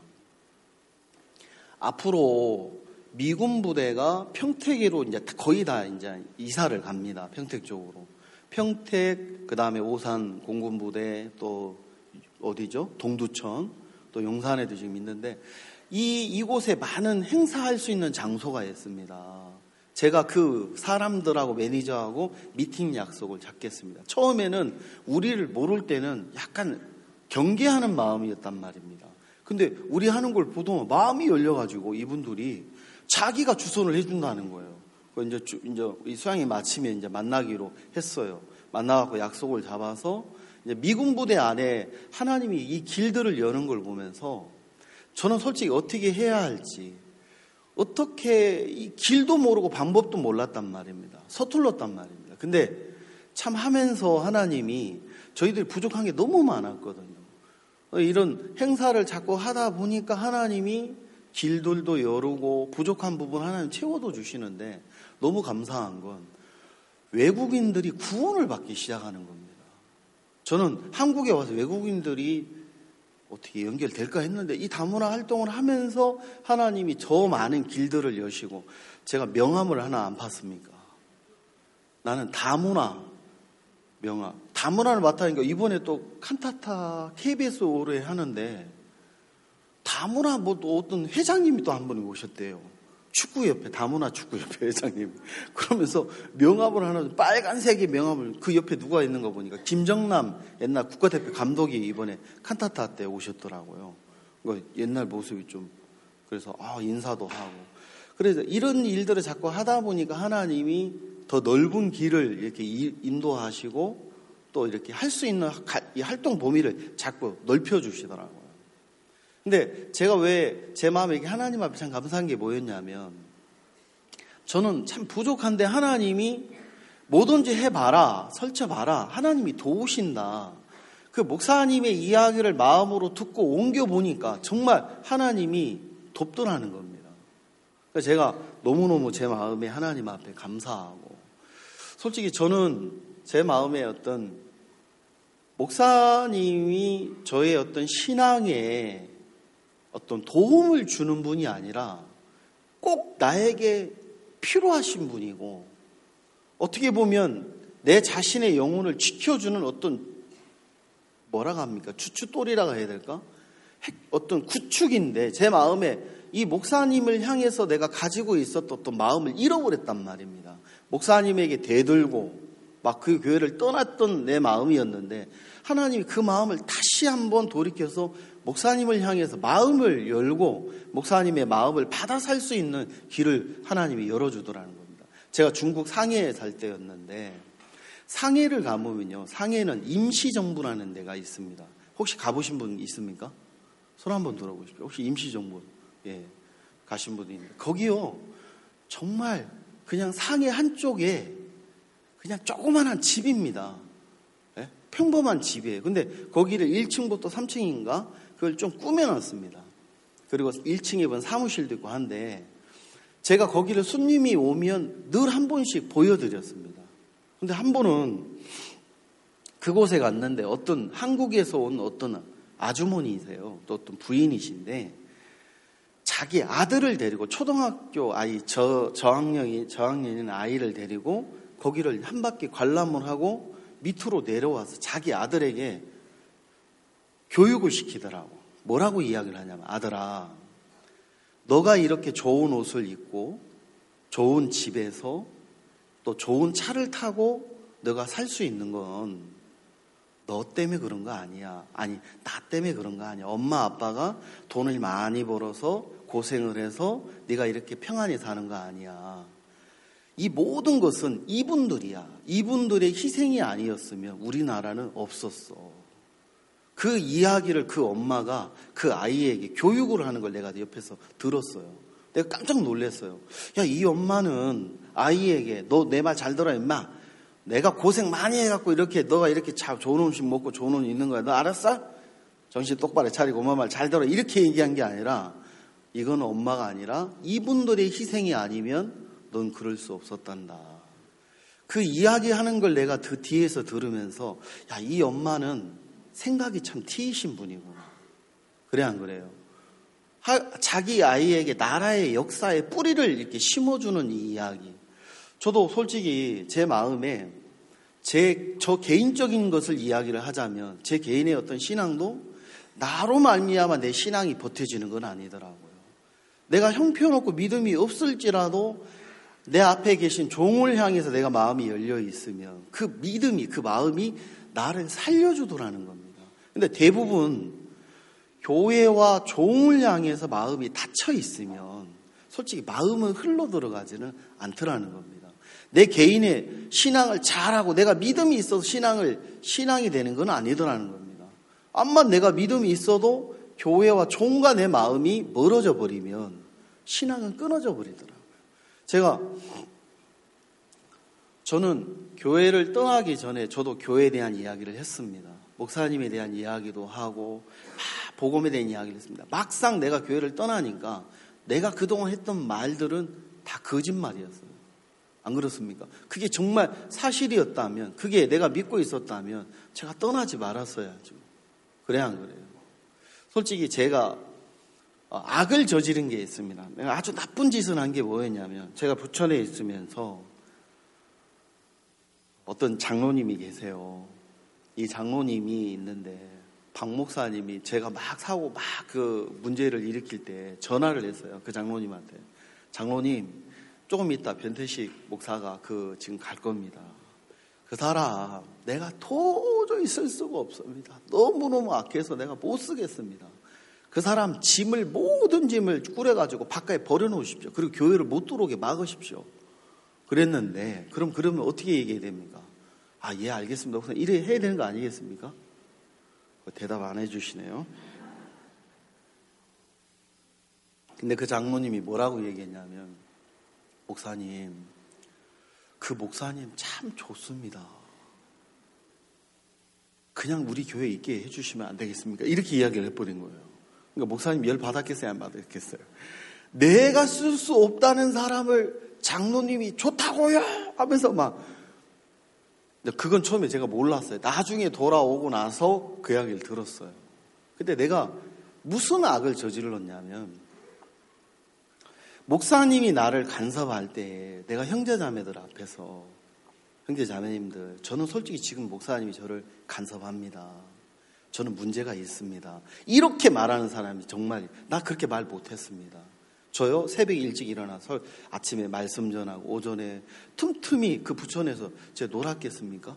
앞으로 미군 부대가 평택으로 이제 거의 다 이제 이사를 갑니다. 평택 쪽으로. 평택, 그 다음에 오산 공군부대, 또 어디죠? 동두천, 또 용산에도 지금 있는데 이, 이곳에 많은 행사할 수 있는 장소가 있습니다. 제가 그 사람들하고 매니저하고 미팅 약속을 잡겠습니다. 처음에는 우리를 모를 때는 약간 경계하는 마음이었단 말입니다. 근데 우리 하는 걸 보더니 마음이 열려가지고 이분들이 자기가 주선을 해준다는 거예요. 이제, 이제 이 수양이 마치면 이제 만나기로 했어요. 만나갖고 약속을 잡아서 이제 미군 부대 안에 하나님이 이 길들을 여는 걸 보면서 저는 솔직히 어떻게 해야 할지, 어떻게 이 길도 모르고 방법도 몰랐단 말입니다. 서툴렀단 말입니다. 근데 참 하면서 하나님이 저희들이 부족한 게 너무 많았거든요. 이런 행사를 자꾸 하다 보니까 하나님이 길들도 열고 부족한 부분 하나님 채워도 주시는데 너무 감사한 건 외국인들이 구원을 받기 시작하는 겁니다. 저는 한국에 와서 외국인들이 어떻게 연결될까 했는데 이 다문화 활동을 하면서 하나님이 저 많은 길들을 여시고 제가 명함을 하나 안 팠습니까? 나는 다문화 명함. 다문화를 맡아니까 이번에 또 칸타타 케이비에스 올해 하는데 다문화 뭐 또 어떤 회장님이 또 한 분이 오셨대요. 축구협회, 다문화 축구협회 회장님. 그러면서 명함을 하나, 빨간색의 명함을, 그 옆에 누가 있는 거 보니까 김정남 옛날 국가대표 감독이 이번에 칸타타 때 오셨더라고요. 옛날 모습이 좀, 그래서 아, 인사도 하고. 그래서 이런 일들을 자꾸 하다 보니까 하나님이 더 넓은 길을 이렇게 인도하시고 또 이렇게 할 수 있는 이 활동 범위를 자꾸 넓혀주시더라고요. 근데 제가 왜 제 마음에 이렇게 하나님 앞에 참 감사한 게 뭐였냐면 저는 참 부족한데 하나님이 뭐든지 해봐라, 설쳐봐라, 하나님이 도우신다. 그 목사님의 이야기를 마음으로 듣고 옮겨보니까 정말 하나님이 돕더라는 겁니다. 그래서 제가 너무너무 제 마음에 하나님 앞에 감사하고 솔직히 저는 제 마음에 어떤 목사님이 저의 어떤 신앙에 어떤 도움을 주는 분이 아니라 꼭 나에게 필요하신 분이고 어떻게 보면 내 자신의 영혼을 지켜주는 어떤 뭐라고 합니까? 주춧돌이라고 해야 될까? 어떤 구축인데 제 마음에 이 목사님을 향해서 내가 가지고 있었던 어떤 마음을 잃어버렸단 말입니다. 목사님에게 대들고 막 그 교회를 떠났던 내 마음이었는데 하나님이 그 마음을 다시 한번 돌이켜서 목사님을 향해서 마음을 열고 목사님의 마음을 받아 살 수 있는 길을 하나님이 열어주더라는 겁니다. 제가 중국 상해에 살 때였는데 상해를 가보면요. 상해는 임시정부라는 데가 있습니다. 혹시 가보신 분 있습니까? 손 한번 들어보십시오. 혹시 임시정부 예, 가신 분이 있는데 거기요. 정말 그냥 상해 한쪽에 그냥 조그만한 집입니다. 예? 평범한 집이에요. 근데 거기를 일 층부터 삼 층인가 그걸 좀 꾸며놨습니다. 그리고 일 층에 보면 사무실도 있고 한데 제가 거기를 손님이 오면 늘 한 번씩 보여드렸습니다. 근데 한 번은 그곳에 갔는데 어떤 한국에서 온 어떤 아주머니이세요. 또 어떤 부인이신데 자기 아들을 데리고 초등학교 아이 저 저학년이 저학년인 아이를 데리고 거기를 한 바퀴 관람을 하고 밑으로 내려와서 자기 아들에게 교육을 시키더라고. 뭐라고 이야기를 하냐면 아들아, 너가 이렇게 좋은 옷을 입고 좋은 집에서 또 좋은 차를 타고 너가 살 수 있는 건 너 때문에 그런 거 아니야. 아니, 나 때문에 그런 거 아니야. 엄마 아빠가 돈을 많이 벌어서 고생을 해서 네가 이렇게 평안히 사는 거 아니야. 이 모든 것은 이분들이야. 이분들의 희생이 아니었으면 우리나라는 없었어. 그 이야기를 그 엄마가 그 아이에게 교육을 하는 걸 내가 옆에서 들었어요. 내가 깜짝 놀랐어요. 야, 이 엄마는 아이에게 너 내 말 잘 들어 임마. 내가 고생 많이 해갖고 이렇게 너가 이렇게 좋은 음식 먹고 좋은 옷 입는 거야. 너 알았어? 정신 똑바로 차리고 엄마 말 잘 들어. 이렇게 얘기한 게 아니라 이건 엄마가 아니라 이분들의 희생이 아니면 넌 그럴 수 없었단다. 그 이야기하는 걸 내가 그 뒤에서 들으면서 야, 이 엄마는 생각이 참 튀이신 분이구나. 그래 안 그래요? 하, 자기 아이에게 나라의 역사의 뿌리를 이렇게 심어주는 이 이야기. 저도 솔직히 제 마음에 제, 저 개인적인 것을 이야기를 하자면 제 개인의 어떤 신앙도 나로 말미암아 내 신앙이 버텨지는 건 아니더라고요. 내가 형편없고 믿음이 없을지라도 내 앞에 계신 종을 향해서 내가 마음이 열려 있으면 그 믿음이, 그 마음이 나를 살려주더라는 겁니다. 근데 대부분 교회와 종을 향해서 마음이 닫혀 있으면 솔직히 마음은 흘러 들어가지는 않더라는 겁니다. 내 개인의 신앙을 잘하고 내가 믿음이 있어서 신앙을, 신앙이 되는 건 아니더라는 겁니다. 암만 내가 믿음이 있어도 교회와 종과 내 마음이 멀어져 버리면 신앙은 끊어져 버리더라고요. 제가, 저는 교회를 떠나기 전에 저도 교회에 대한 이야기를 했습니다. 목사님에 대한 이야기도 하고, 막 복음에 대한 이야기를 했습니다. 막상 내가 교회를 떠나니까 내가 그동안 했던 말들은 다 거짓말이었어요. 안 그렇습니까? 그게 정말 사실이었다면, 그게 내가 믿고 있었다면 제가 떠나지 말았어야죠. 그래 안 그래요? 솔직히 제가 악을 저지른 게 있습니다. 내가 아주 나쁜 짓을 한 게 뭐였냐면, 제가 부천에 있으면서 어떤 장로님이 계세요. 이 장로님이 있는데 박 목사님이 제가 막 사고 막 그 문제를 일으킬 때 전화를 했어요. 그 장로님한테. 장로님, 조금 있다 변태식 목사가 그 지금 갈 겁니다. 그 사람 내가 도저히 쓸 수가 없습니다. 너무너무 악해서 내가 못 쓰겠습니다. 그 사람 짐을, 모든 짐을 꾸려가지고 바깥에 버려놓으십시오. 그리고 교회를 못 들어오게 막으십시오. 그랬는데, 그럼 그러면 어떻게 얘기해야 됩니까? 아, 예, 알겠습니다. 우선 이래 해야 되는 거 아니겠습니까? 대답 안 해주시네요. 근데 그 장모님이 뭐라고 얘기했냐면, 목사님, 그 목사님 참 좋습니다. 그냥 우리 교회에 있게 해주시면 안 되겠습니까? 이렇게 이야기를 해버린 거예요. 그러니까 목사님 열 받았겠어요? 안 받았겠어요? 내가 쓸 수 없다는 사람을 장로님이 좋다고요? 하면서 막, 그건 처음에 제가 몰랐어요. 나중에 돌아오고 나서 그 이야기를 들었어요. 근데 내가 무슨 악을 저질렀냐면, 목사님이 나를 간섭할 때 내가 형제자매들 앞에서, 형제자매님들, 저는 솔직히 지금 목사님이 저를 간섭합니다. 저는 문제가 있습니다. 이렇게 말하는 사람이 정말, 나 그렇게 말 못했습니다. 저요, 새벽에 일찍 일어나서 아침에 말씀 전하고 오전에 틈틈이 그 부천에서 제가 놀았겠습니까?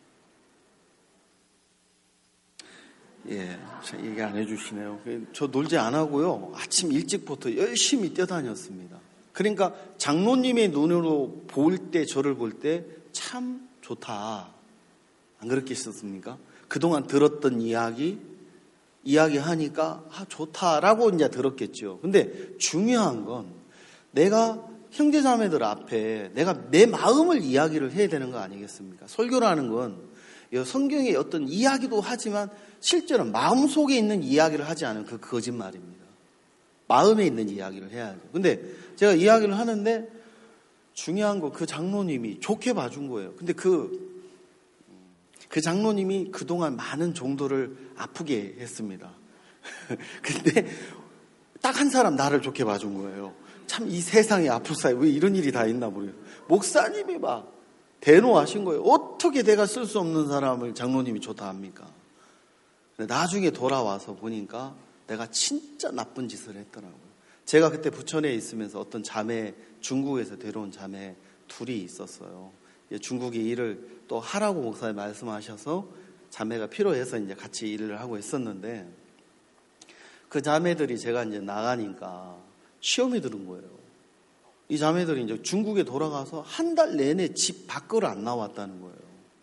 예, 얘기 안 해주시네요. 저 놀지 안 하고요. 아침 일찍부터 열심히 뛰어다녔습니다. 그러니까 장로님의 눈으로 볼 때, 저를 볼 때 참 좋다. 안 그렇겠습니까? 그동안 들었던 이야기, 이야기하니까 아, 좋다라고 이제 들었겠죠. 근데 중요한 건 내가 형제자매들 앞에 내가 내 마음을 이야기를 해야 되는 거 아니겠습니까? 설교라는 건 성경의 어떤 이야기도 하지만 실제로 마음속에 있는 이야기를 하지 않은 그 거짓말입니다. 마음에 있는 이야기를 해야죠. 근데 제가 이야기를 하는데 중요한 거 그 장로님이 좋게 봐준 거예요. 근데 그 그 장로님이 그동안 많은 종도를 아프게 했습니다. 근데 딱 한 사람 나를 좋게 봐준 거예요. 참 이 세상에 아프사이 왜 이런 일이 다 있나 모르겠어요. 목사님이 막 대노하신 거예요. 어떻게 내가 쓸 수 없는 사람을 장로님이 좋다 합니까? 나중에 돌아와서 보니까 내가 진짜 나쁜 짓을 했더라고요. 제가 그때 부천에 있으면서 어떤 자매, 중국에서 데려온 자매 둘이 있었어요. 중국에 일을 또 하라고 목사님 말씀하셔서 자매가 필요해서 이제 같이 일을 하고 있었는데, 그 자매들이 제가 이제 나가니까 시험이 들은 거예요. 이 자매들이 이제 중국에 돌아가서 한 달 내내 집 밖으로 안 나왔다는 거예요.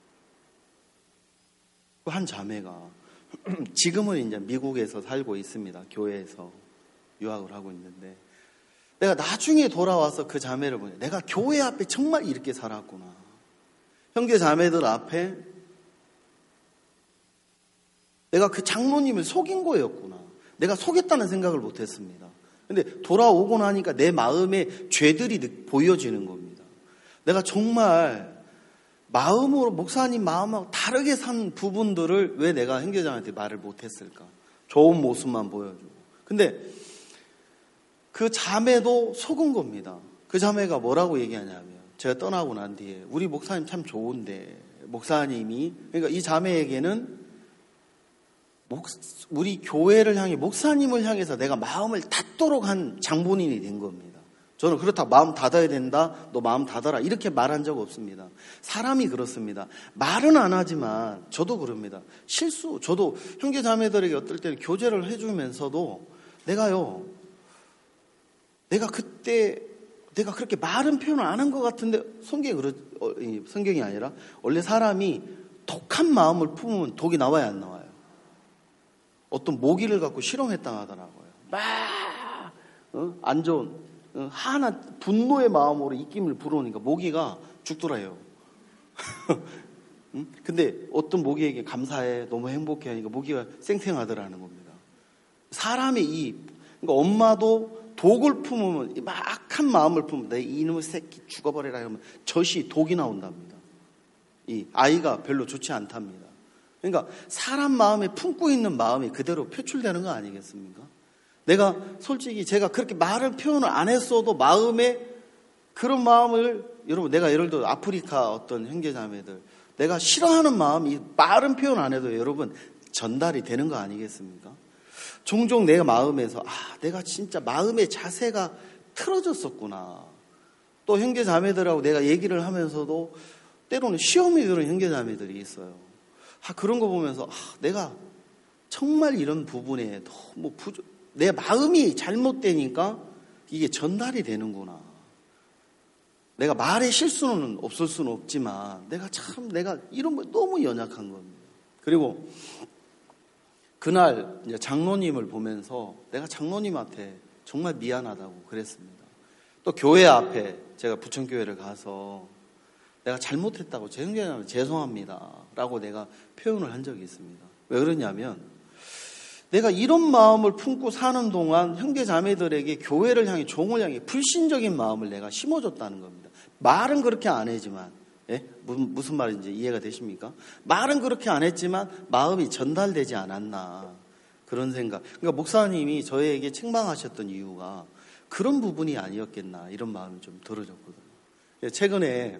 한 자매가 지금은 이제 미국에서 살고 있습니다. 교회에서 유학을 하고 있는데, 내가 나중에 돌아와서 그 자매를 보니 내가 교회 앞에 정말 이렇게 살았구나. 형제 자매들 앞에 내가 그 장로님을 속인 거였구나. 내가 속였다는 생각을 못했습니다. 근데 돌아오고 나니까 내 마음에 죄들이 보여지는 겁니다. 내가 정말 마음으로, 목사님 마음하고 다르게 산 부분들을 왜 내가 형제자매한테 말을 못했을까? 좋은 모습만 보여주고. 근데 그 자매도 속은 겁니다. 그 자매가 뭐라고 얘기하냐면, 제가 떠나고 난 뒤에 우리 목사님 참 좋은데 목사님이, 그러니까 이 자매에게는 목, 우리 교회를 향해, 목사님을 향해서 내가 마음을 닫도록 한 장본인이 된 겁니다. 저는 그렇다, 마음 닫아야 된다, 너 마음 닫아라, 이렇게 말한 적 없습니다. 사람이 그렇습니다. 말은 안 하지만 저도 그럽니다. 실수, 저도 형제 자매들에게 어떨 때는 교제를 해주면서도 내가요, 내가 그때 내가 그렇게 말은 표현을 안 한 것 같은데, 성경이 그러, 어, 성경이 아니라 원래 사람이 독한 마음을 품으면 독이 나와야 안 나와요. 어떤 모기를 갖고 실험했다하더라고요. 막 어? 안 좋은 어? 하나 분노의 마음으로 입김을 불어오니까 모기가 죽더래요. 응? 근데 어떤 모기에게 감사해, 너무 행복해 하니까 모기가 쌩쌩하더라는 겁니다. 사람이 이, 그러니까 엄마도 독을 품으면, 막 악한 마음을 품으면, 내 이놈의 새끼 죽어버려라 이러면 젖이 독이 나온답니다. 이 아이가 별로 좋지 않답니다. 그러니까 사람 마음에 품고 있는 마음이 그대로 표출되는 거 아니겠습니까? 내가 솔직히 제가 그렇게 말을 표현을 안 했어도 마음에 그런 마음을, 여러분, 내가 예를 들어 아프리카 어떤 형제자매들, 내가 싫어하는 마음이 말은 표현 안 해도 여러분 전달이 되는 거 아니겠습니까? 종종 내 마음에서, 아, 내가 진짜 마음의 자세가 틀어졌었구나. 또 형제자매들하고 내가 얘기를 하면서도 때로는 시험이 드는 형제자매들이 있어요. 아, 그런 거 보면서, 아, 내가 정말 이런 부분에 너무 부족, 내 마음이 잘못되니까 이게 전달이 되는구나. 내가 말의 실수는 없을 수는 없지만 내가 참 내가 이런 거 너무 연약한 겁니다. 그리고 그날 이제 장로님을 보면서 내가 장로님한테 정말 미안하다고 그랬습니다. 또 교회 앞에 제가 부천교회를 가서 내가 잘못했다고, 제 형제자매 죄송합니다 라고 내가 표현을 한 적이 있습니다. 왜 그러냐면 내가 이런 마음을 품고 사는 동안 형제자매들에게 교회를 향해, 종을 향해 불신적인 마음을 내가 심어줬다는 겁니다. 말은 그렇게 안 했지만, 예? 무슨, 무슨 말인지 이해가 되십니까? 말은 그렇게 안 했지만 마음이 전달되지 않았나, 그런 생각. 그러니까 목사님이 저에게 책망하셨던 이유가 그런 부분이 아니었겠나, 이런 마음이 좀 들어졌거든요. 최근에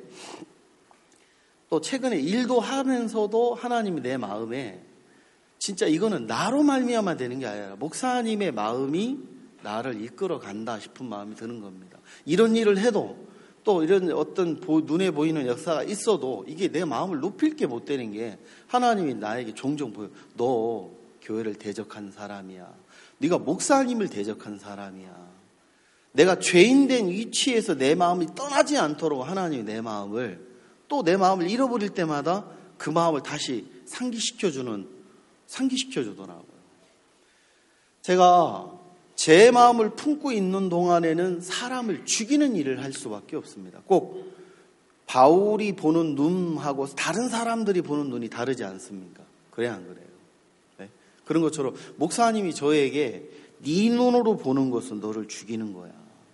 또 최근에 일도 하면서도 하나님이 내 마음에 진짜 이거는 나로 말미암아 되는 게 아니라 목사님의 마음이 나를 이끌어 간다 싶은 마음이 드는 겁니다. 이런 일을 해도 또 이런 어떤 눈에 보이는 역사가 있어도 이게 내 마음을 높일 게 못 되는 게, 하나님이 나에게 종종 보여. 너 교회를 대적한 사람이야. 네가 목사님을 대적한 사람이야. 내가 죄인된 위치에서 내 마음이 떠나지 않도록 하나님이 내 마음을, 또 내 마음을 잃어버릴 때마다 그 마음을 다시 상기시켜주는, 상기시켜주더라고요. 제가 제 마음을 품고 있는 동안에는 사람을 죽이는 일을 할 수밖에 없습니다. 꼭 바울이 보는 눈하고 다른 사람들이 보는 눈이 다르지 않습니까? 그래야 안 그래요? 네? 그런 것처럼 목사님이 저에게 네 눈으로 보는 것은 너를 죽이는 거야.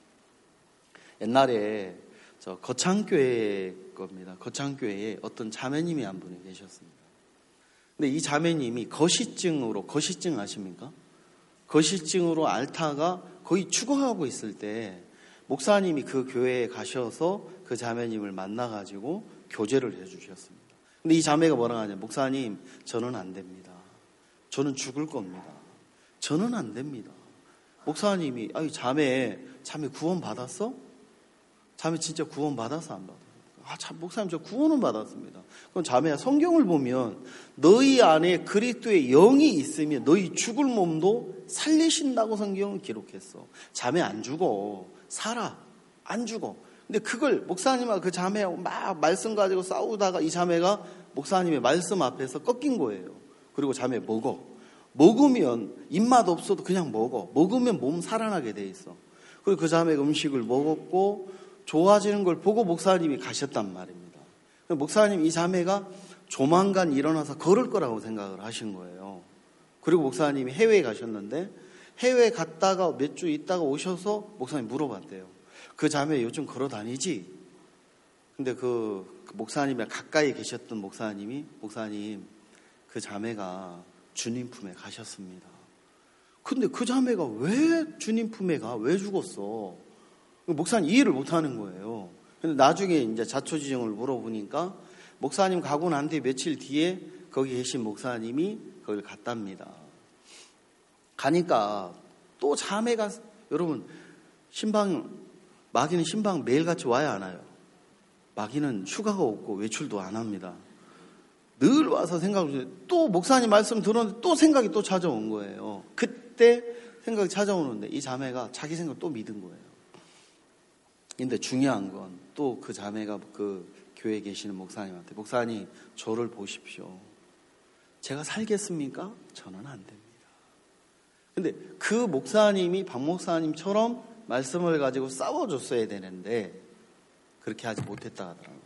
옛날에 저 거창교회 겁니다. 거창교회에 어떤 자매님이 한 분이 계셨습니다. 근데 이 자매님이 거시증으로, 거시증 아십니까? 거시증으로 앓다가 거의 죽어가고 있을 때 목사님이 그 교회에 가셔서 그 자매님을 만나가지고 교제를 해주셨습니다. 근데 이 자매가 뭐라 하냐, 목사님, 저는 안 됩니다. 저는 죽을 겁니다. 저는 안 됩니다. 목사님이, 아유, 자매, 자매 구원 받았어? 자매 진짜 구원 받았어, 안 받았어? 아, 참, 목사님, 저 구원은 받았습니다. 그럼 자매야, 성경을 보면 너희 안에 그리스도의 영이 있으면 너희 죽을 몸도 살리신다고 성경은 기록했어. 자매 안 죽어. 살아. 안 죽어. 근데 그걸 목사님하고 그 자매하고 막 말씀 가지고 싸우다가 이 자매가 목사님의 말씀 앞에서 꺾인 거예요. 그리고 자매 먹어. 먹으면 입맛 없어도 그냥 먹어. 먹으면 몸 살아나게 돼 있어. 그리고 그 자매가 음식을 먹었고 좋아지는 걸 보고 목사님이 가셨단 말입니다. 목사님, 이 자매가 조만간 일어나서 걸을 거라고 생각을 하신 거예요. 그리고 목사님이 해외에 가셨는데 해외에 갔다가 몇 주 있다가 오셔서 목사님 물어봤대요. 그 자매 요즘 걸어 다니지? 근데 그, 그 목사님이 가까이 계셨던 목사님이, 목사님, 그 자매가 주님 품에 가셨습니다. 근데 그 자매가 왜 주님 품에 가? 왜 죽었어? 목사님 이해를 못 하는 거예요. 근데 나중에 이제 자초지종을 물어보니까 목사님 가고 난 뒤에 며칠 뒤에 거기 계신 목사님이 거기를 갔답니다. 가니까 또 자매가, 여러분, 신방, 마귀는 신방 매일같이 와야 안 와요. 마귀는 휴가가 없고 외출도 안 합니다. 늘 와서 생각을, 또 목사님 말씀 들었는데 또 생각이 또 찾아온 거예요. 그때 생각이 찾아오는데 이 자매가 자기 생각을 또 믿은 거예요. 근데 중요한 건 또 그 자매가 그 교회에 계시는 목사님한테, 목사님 저를 보십시오. 제가 살겠습니까? 저는 안 됩니다. 근데 그 목사님이 박 목사님처럼 말씀을 가지고 싸워줬어야 되는데 그렇게 하지 못했다 하더라고요.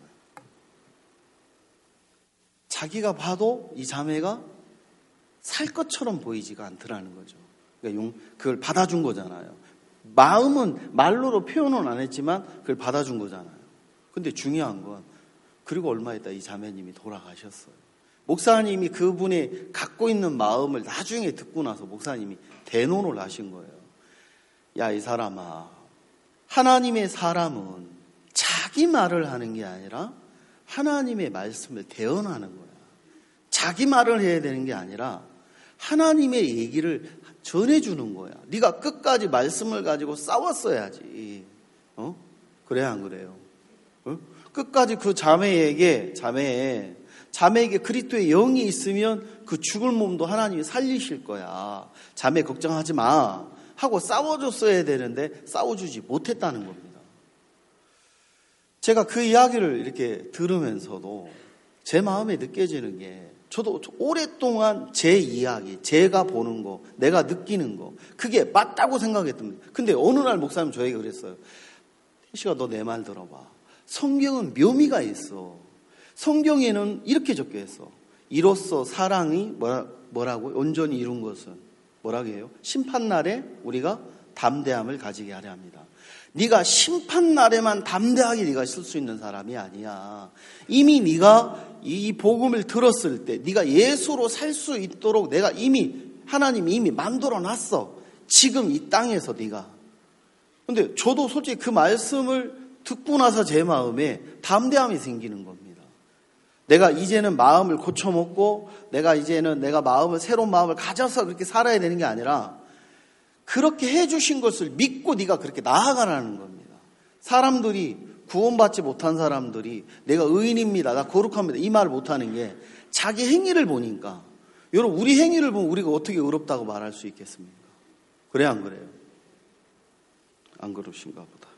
자기가 봐도 이 자매가 살 것처럼 보이지가 않더라는 거죠. 그러니까 용, 그걸 받아준 거잖아요. 마음은 말로로 표현은 안 했지만 그걸 받아준 거잖아요. 근데 중요한 건, 그리고 얼마 있다 이 자매님이 돌아가셨어요. 목사님이 그분의 갖고 있는 마음을 나중에 듣고 나서 목사님이 대노를 하신 거예요. 야, 이 사람아, 하나님의 사람은 자기 말을 하는 게 아니라 하나님의 말씀을 대언하는 거야. 자기 말을 해야 되는 게 아니라 하나님의 얘기를 전해주는 거야. 네가 끝까지 말씀을 가지고 싸웠어야지. 어? 그래야 안 그래요? 어? 끝까지 그 자매에게, 자매에, 자매에게 그리스도의 영이 있으면 그 죽을 몸도 하나님이 살리실 거야. 자매 걱정하지 마 하고 싸워줬어야 되는데 싸워주지 못했다는 겁니다. 제가 그 이야기를 이렇게 들으면서도 제 마음에 느껴지는 게, 저도 오랫동안 제 이야기, 제가 보는 거, 내가 느끼는 거, 그게 맞다고 생각했던 거예요. 근데 어느 날 목사님 저에게 그랬어요. 태시가 너 내 말 들어봐. 성경은 묘미가 있어. 성경에는 이렇게 적혀 있어. 이로써 사랑이 뭐라, 뭐라고? 온전히 이룬 것은 뭐라고 해요? 심판날에 우리가 담대함을 가지게 하려 합니다. 네가 심판날에만 담대하게 네가 쓸 수 있는 사람이 아니야. 이미 네가 이 복음을 들었을 때 네가 예수로 살 수 있도록 내가 이미, 하나님이 이미 만들어놨어. 지금 이 땅에서 네가. 근데 저도 솔직히 그 말씀을 듣고 나서 제 마음에 담대함이 생기는 겁니다. 내가 이제는 마음을 고쳐먹고 내가 이제는 내가 마음을, 새로운 마음을 가져서 그렇게 살아야 되는 게 아니라 그렇게 해주신 것을 믿고 네가 그렇게 나아가라는 겁니다. 사람들이, 구원받지 못한 사람들이 내가 의인입니다, 나 거룩합니다 이 말을 못하는 게 자기 행위를 보니까, 여러분 우리 행위를 보면 우리가 어떻게 의롭다고 말할 수 있겠습니까? 그래 안 그래요? 안 그러신가 보다.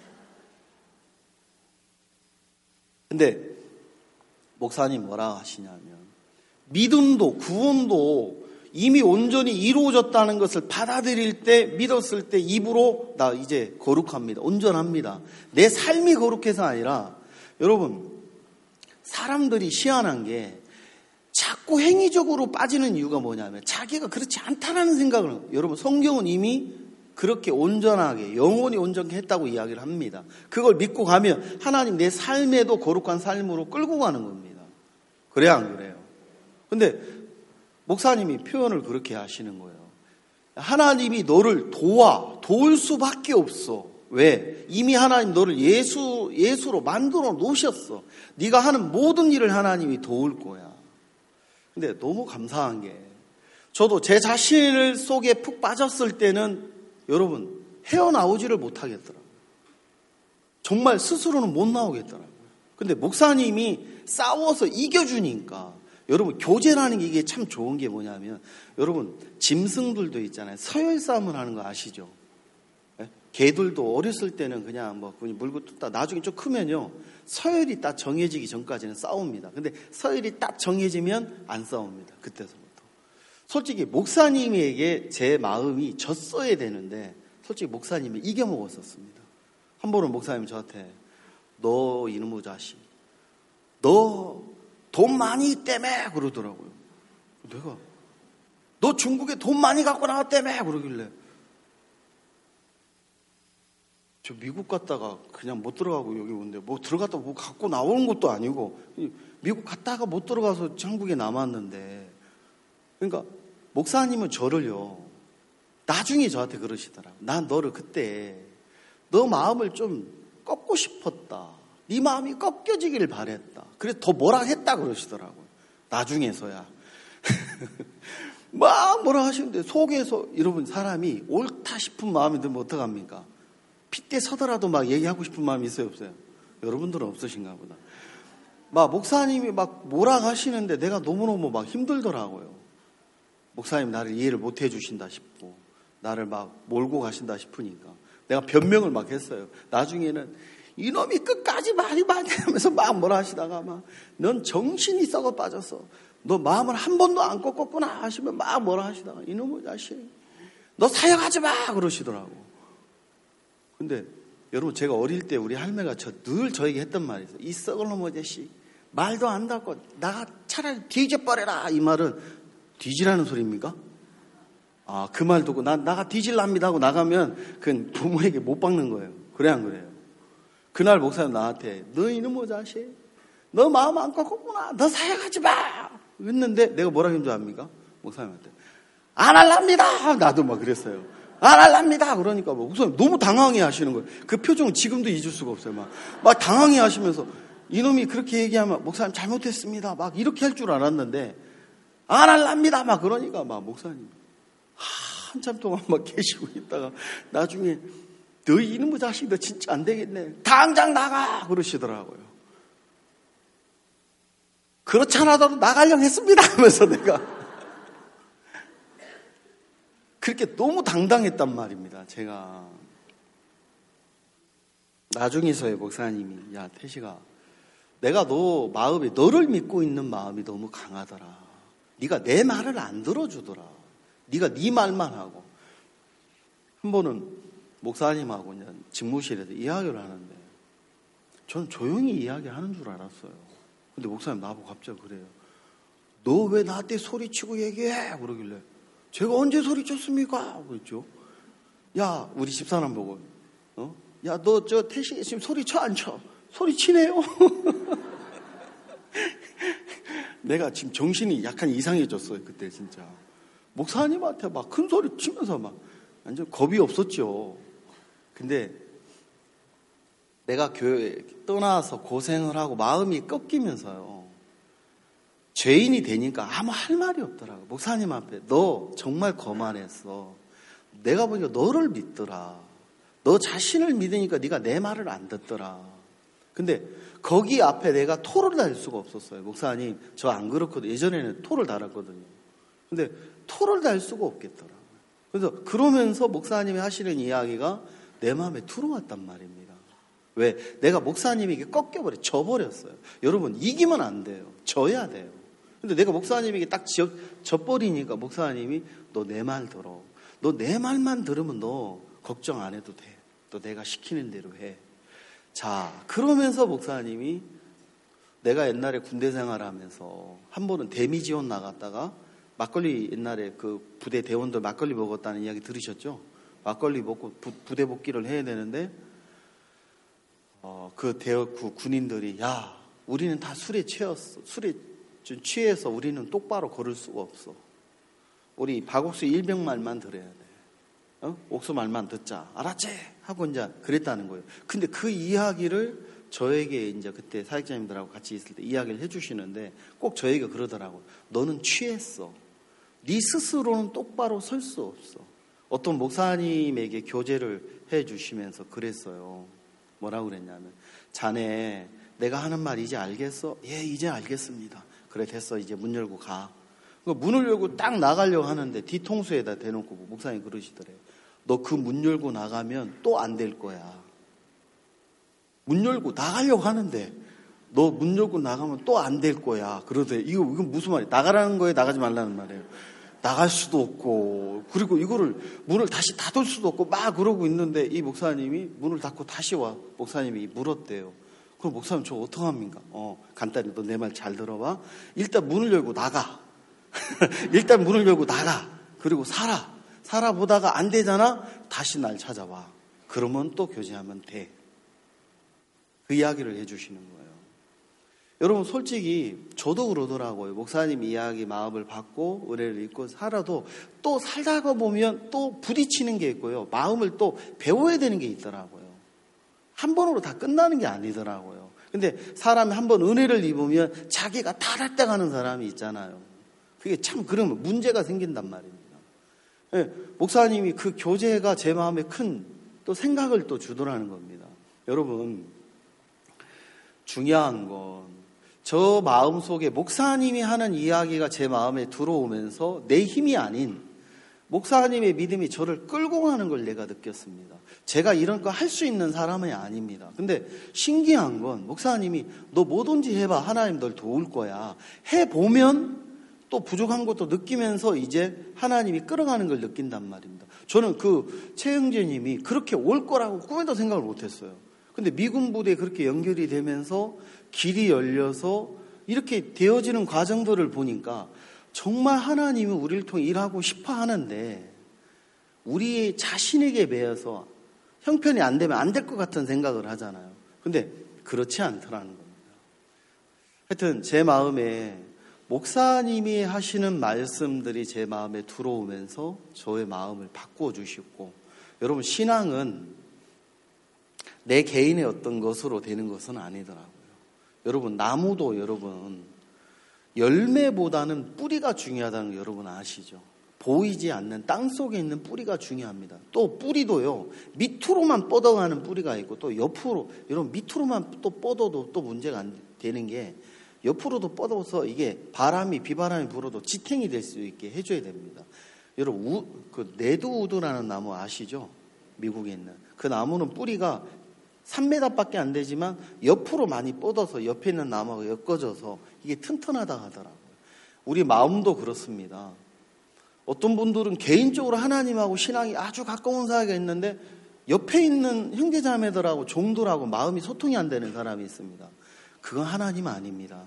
근데 목사님 뭐라 하시냐면, 믿음도 구원도 이미 온전히 이루어졌다는 것을 받아들일 때, 믿었을 때 입으로 나 이제 거룩합니다, 온전합니다, 내 삶이 거룩해서 아니라, 여러분 사람들이 희한한 게 자꾸 행위적으로 빠지는 이유가 뭐냐면 자기가 그렇지 않다라는 생각을, 여러분 성경은 이미 그렇게 온전하게 영원히 온전히 했다고 이야기를 합니다. 그걸 믿고 가면 하나님 내 삶에도 거룩한 삶으로 끌고 가는 겁니다. 그래야 안 그래요? 근데 목사님이 표현을 그렇게 하시는 거예요. 하나님이 너를 도와, 도울 수밖에 없어. 왜? 이미 하나님 너를 예수, 예수로 만들어 놓으셨어. 네가 하는 모든 일을 하나님이 도울 거야. 근데 너무 감사한 게, 저도 제 자신을 속에 푹 빠졌을 때는 여러분 헤어나오지를 못하겠더라고요. 정말 스스로는 못 나오겠더라고요. 근데 목사님이 싸워서 이겨주니까, 여러분 교제라는 게 이게 참 좋은 게 뭐냐면, 여러분 짐승들도 있잖아요. 서열 싸움을 하는 거 아시죠? 네? 개들도 어렸을 때는 그냥 뭐 물고 뜯다, 나중에 좀 크면요 서열이 딱 정해지기 전까지는 싸웁니다. 근데 서열이 딱 정해지면 안 싸웁니다. 그때서부터. 솔직히 목사님에게 제 마음이 졌어야 되는데 솔직히 목사님이 이겨먹었었습니다. 한 번은 목사님 저한테 너 이놈의 자식, 너 돈 많이 때문에 그러더라고요. 내가 너 중국에 돈 많이 갖고 나왔다며 그러길래, 저 미국 갔다가 그냥 못 들어가고 여기 오는데 뭐 들어갔다 뭐 갖고 나오는 것도 아니고 미국 갔다가 못 들어가서 한국에 남았는데, 그러니까 목사님은 저를요 나중에 저한테 그러시더라고요. 난 너를 그때 너 마음을 좀 꺾고 싶었다. 네 마음이 꺾여지길 바랬다. 그래서 더 뭐라 했다 그러시더라고요. 나중에서야. 막 뭐라 하시는데 속에서 여러분 사람이 옳다 싶은 마음이 들면 어떡합니까? 핏대 서더라도 막 얘기하고 싶은 마음이 있어요, 없어요? 여러분들은 없으신가 보다. 막 목사님이 막 뭐라 하시는데 내가 너무너무 막 힘들더라고요. 목사님 나를 이해를 못 해주신다 싶고 나를 막 몰고 가신다 싶으니까 내가 변명을 막 했어요. 나중에는 이놈이 끝까지 말이 많이 하면서 막 뭐라 하시다가 막 넌 정신이 썩어 빠졌어. 너 마음을 한 번도 안 꺾었구나 하시면 막 뭐라 하시다가 이놈의 자식 너 사역하지 마 그러시더라고. 근데 여러분 제가 어릴 때 우리 할매가 저 늘 저에게 했던 말이 있어요. 이 썩을 놈의 자식 말도 안 닿고 나가 차라리 뒤져버려라. 이 말은 뒤지라는 소리입니까? 아, 그 말 듣고 나, 나가 뒤질랍니다 하고 나가면 그건 부모에게 못 박는 거예요. 그래 안 그래요? 그날 목사님 나한테 너 이놈의 자식 너 마음 안 꺾었구나. 너 사역하지 마. 했는데 내가 뭐라고 했는 줄 압니까? 목사님한테 안 할랍니다. 나도 막 그랬어요. 안 할랍니다. 그러니까 뭐 목사님 너무 당황해 하시는 거예요. 그 표정은 지금도 잊을 수가 없어요. 막, 막 당황해 하시면서 이놈이 그렇게 얘기하면 목사님 잘못했습니다. 막 이렇게 할 줄 알았는데 안 할랍니다. 막 그러니까 막 목사님 한참 동안 막 계시고 있다가 나중에 너 이놈의 자식 너 진짜 안 되겠네. 당장 나가 그러시더라고요. 그렇지 않아도 나가려고 했습니다 하면서 내가 그렇게 너무 당당했단 말입니다. 제가 나중에서야 목사님이 야 태식아 내가 너 마음에 너를 믿고 있는 마음이 너무 강하더라. 네가 내 말을 안 들어주더라. 네가 네 말만 하고. 한 번은 목사님하고 이제 집무실에서 이야기를 하는데 저는 조용히 이야기하는 줄 알았어요. 근데 목사님 나보고 갑자기 그래요. 너 왜 나한테 소리치고 얘기해? 그러길래 제가 언제 소리쳤습니까? 그랬죠. 야 우리 집사람 보고 어? 야 너 저 태식이 지금 소리쳐 안 쳐? 소리치네요. 내가 지금 정신이 약간 이상해졌어요. 그때 진짜. 목사님한테 막 큰 소리 치면서 막 완전 겁이 없었죠. 근데 내가 교회 떠나서 고생을 하고 마음이 꺾이면서요. 죄인이 되니까 아무 할 말이 없더라고. 목사님 앞에 너 정말 거만했어. 내가 보니까 너를 믿더라. 너 자신을 믿으니까 네가 내 말을 안 듣더라. 근데 거기 앞에 내가 토를 달 수가 없었어요. 목사님 저 안 그렇거든요. 예전에는 토를 달았거든요. 근데 토를 달 수가 없겠더라고요. 그래서 그러면서 목사님이 하시는 이야기가 내 마음에 들어왔단 말입니다. 왜? 내가 목사님에게 꺾여버려, 져버렸어요. 여러분 이기면 안 돼요. 져야 돼요. 근데 내가 목사님에게 딱 져, 져버리니까 목사님이 너 내 말 들어. 너 내 말만 들으면 너 걱정 안 해도 돼. 또 내가 시키는 대로 해. 자, 그러면서 목사님이 내가 옛날에 군대 생활하면서 한 번은 대미 지원 나갔다가 막걸리 옛날에 그 부대 대원들 막걸리 먹었다는 이야기 들으셨죠? 막걸리 먹고 부, 부대 복귀를 해야 되는데 어, 그 대어 그 군인들이 야 우리는 다 술에 취했어. 술에 취해서 우리는 똑바로 걸을 수가 없어. 우리 박옥수 일병 말만 들어야 돼. 어? 옥수 말만 듣자. 알았지? 하고 이제 그랬다는 거예요. 근데 그 이야기를 저에게 이제 그때 사역자님들하고 같이 있을 때 이야기를 해주시는데 꼭 저에게 그러더라고요. 너는 취했어. 네 스스로는 똑바로 설 수 없어. 어떤 목사님에게 교제를 해주시면서 그랬어요. 뭐라고 그랬냐면 자네 내가 하는 말 이제 알겠어? 예, 이제 알겠습니다. 그래 됐어. 이제 문 열고 가. 문을 열고 딱 나가려고 하는데 뒤통수에다 대놓고 목사님이 그러시더래요. 너 그 문 열고 나가면 또 안 될 거야. 문 열고 나가려고 하는데 너 문 열고 나가면 또 안 될 거야. 그러더래요. 이거, 이건 무슨 말이야? 나가라는 거예요? 나가지 말라는 말이에요? 나갈 수도 없고 그리고 이거를 문을 다시 닫을 수도 없고 막 그러고 있는데 이 목사님이 문을 닫고 다시 와. 목사님이 물었대요. 그럼 목사님 저 어떡합니까? 어, 간단히 너 내 말 잘 들어봐. 일단 문을 열고 나가. 일단 문을 열고 나가. 그리고 살아. 살아보다가 안 되잖아. 다시 날 찾아와. 그러면 또 교제하면 돼. 그 이야기를 해주시는 거예요. 여러분 솔직히 저도 그러더라고요. 목사님 이야기 마음을 받고 은혜를 입고 살아도 또 살다가 보면 또 부딪히는 게 있고요. 마음을 또 배워야 되는 게 있더라고요. 한 번으로 다 끝나는 게 아니더라고요. 근데 사람이 한번 은혜를 입으면 자기가 타락돼 가는 사람이 있잖아요. 그게 참 그러면 문제가 생긴단 말입니다. 네, 목사님이 그 교제가 제 마음에 큰 또 생각을 또 주더라는 겁니다. 여러분, 중요한 건 저 마음속에 목사님이 하는 이야기가 제 마음에 들어오면서 내 힘이 아닌 목사님의 믿음이 저를 끌고 가는 걸 내가 느꼈습니다. 제가 이런 거 할 수 있는 사람이 아닙니다. 근데 신기한 건 목사님이 너 뭐든지 해봐. 하나님 널 도울 거야. 해보면 또 부족한 것도 느끼면서 이제 하나님이 끌어가는 걸 느낀단 말입니다. 저는 그 최영재 님이 그렇게 올 거라고 꿈에도 생각을 못했어요. 근데 미군 부대에 그렇게 연결이 되면서 길이 열려서 이렇게 되어지는 과정들을 보니까 정말 하나님은 우리를 통해 일하고 싶어 하는데 우리 자신에게 매여서 형편이 안 되면 안 될 것 같은 생각을 하잖아요. 근데 그렇지 않더라는 겁니다. 하여튼 제 마음에 목사님이 하시는 말씀들이 제 마음에 들어오면서 저의 마음을 바꾸어 주시고, 여러분 신앙은 내 개인의 어떤 것으로 되는 것은 아니더라고요. 여러분 나무도 여러분 열매보다는 뿌리가 중요하다는 거 여러분 아시죠? 보이지 않는 땅 속에 있는 뿌리가 중요합니다. 또 뿌리도요 밑으로만 뻗어가는 뿌리가 있고 또 옆으로, 여러분 밑으로만 또 뻗어도 또 문제가 안 되는 게 옆으로도 뻗어서 이게 바람이 비바람이 불어도 지탱이 될 수 있게 해줘야 됩니다. 여러분 우, 그 네드우드라는 나무 아시죠? 미국에 있는 그 나무는 뿌리가 삼 미터밖에 안 되지만 옆으로 많이 뻗어서 옆에 있는 나무가 엮어져서 이게 튼튼하다 하더라고요. 우리 마음도 그렇습니다. 어떤 분들은 개인적으로 하나님하고 신앙이 아주 가까운 사이가 있는데 옆에 있는 형제자매들하고 종들하고 마음이 소통이 안 되는 사람이 있습니다. 그건 하나님 아닙니다.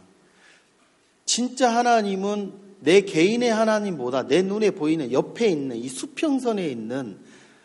진짜 하나님은 내 개인의 하나님보다 내 눈에 보이는 옆에 있는 이 수평선에 있는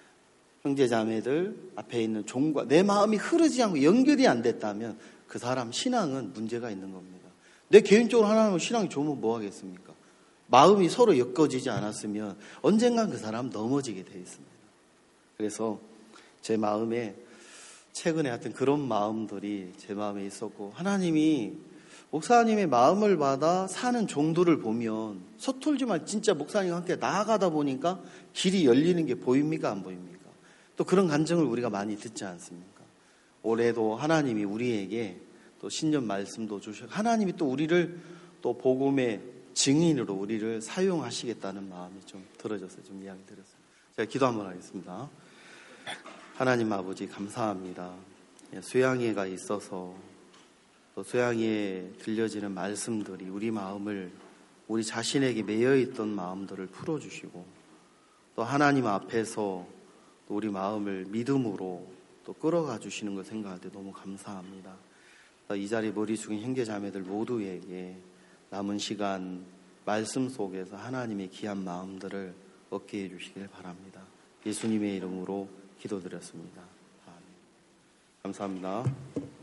형제자매들 앞에 있는 종과 내 마음이 흐르지 않고 연결이 안 됐다면 그 사람 신앙은 문제가 있는 겁니다. 내 개인적으로 하나님은 신앙이 좋으면 뭐 하겠습니까? 마음이 서로 엮어지지 않았으면 언젠간 그 사람 넘어지게 돼 있습니다. 그래서 제 마음에 최근에 하여튼 그런 마음들이 제 마음에 있었고, 하나님이 목사님의 마음을 받아 사는 종들을 보면 서툴지만 진짜 목사님과 함께 나아가다 보니까 길이 열리는 게 보입니까 안 보입니까? 또 그런 간증을 우리가 많이 듣지 않습니까? 올해도 하나님이 우리에게 또 신년 말씀도 주시고 하나님이 또 우리를 또 복음의 증인으로 우리를 사용하시겠다는 마음이 좀 들어져서 좀 이야기 드렸습니다. 제가 기도 한번 하겠습니다. 하나님 아버지 감사합니다. 수양회가 있어서 또 수양회에 들려지는 말씀들이 우리 마음을, 우리 자신에게 매여있던 마음들을 풀어주시고 또 하나님 앞에서 또 우리 마음을 믿음으로 또 끌어가 주시는 걸 생각할 때 너무 감사합니다. 이 자리에 머리 숙인 형제자매들 모두에게 남은 시간 말씀 속에서 하나님의 귀한 마음들을 얻게 해주시길 바랍니다. 예수님의 이름으로 기도드렸습니다. 아멘. 감사합니다.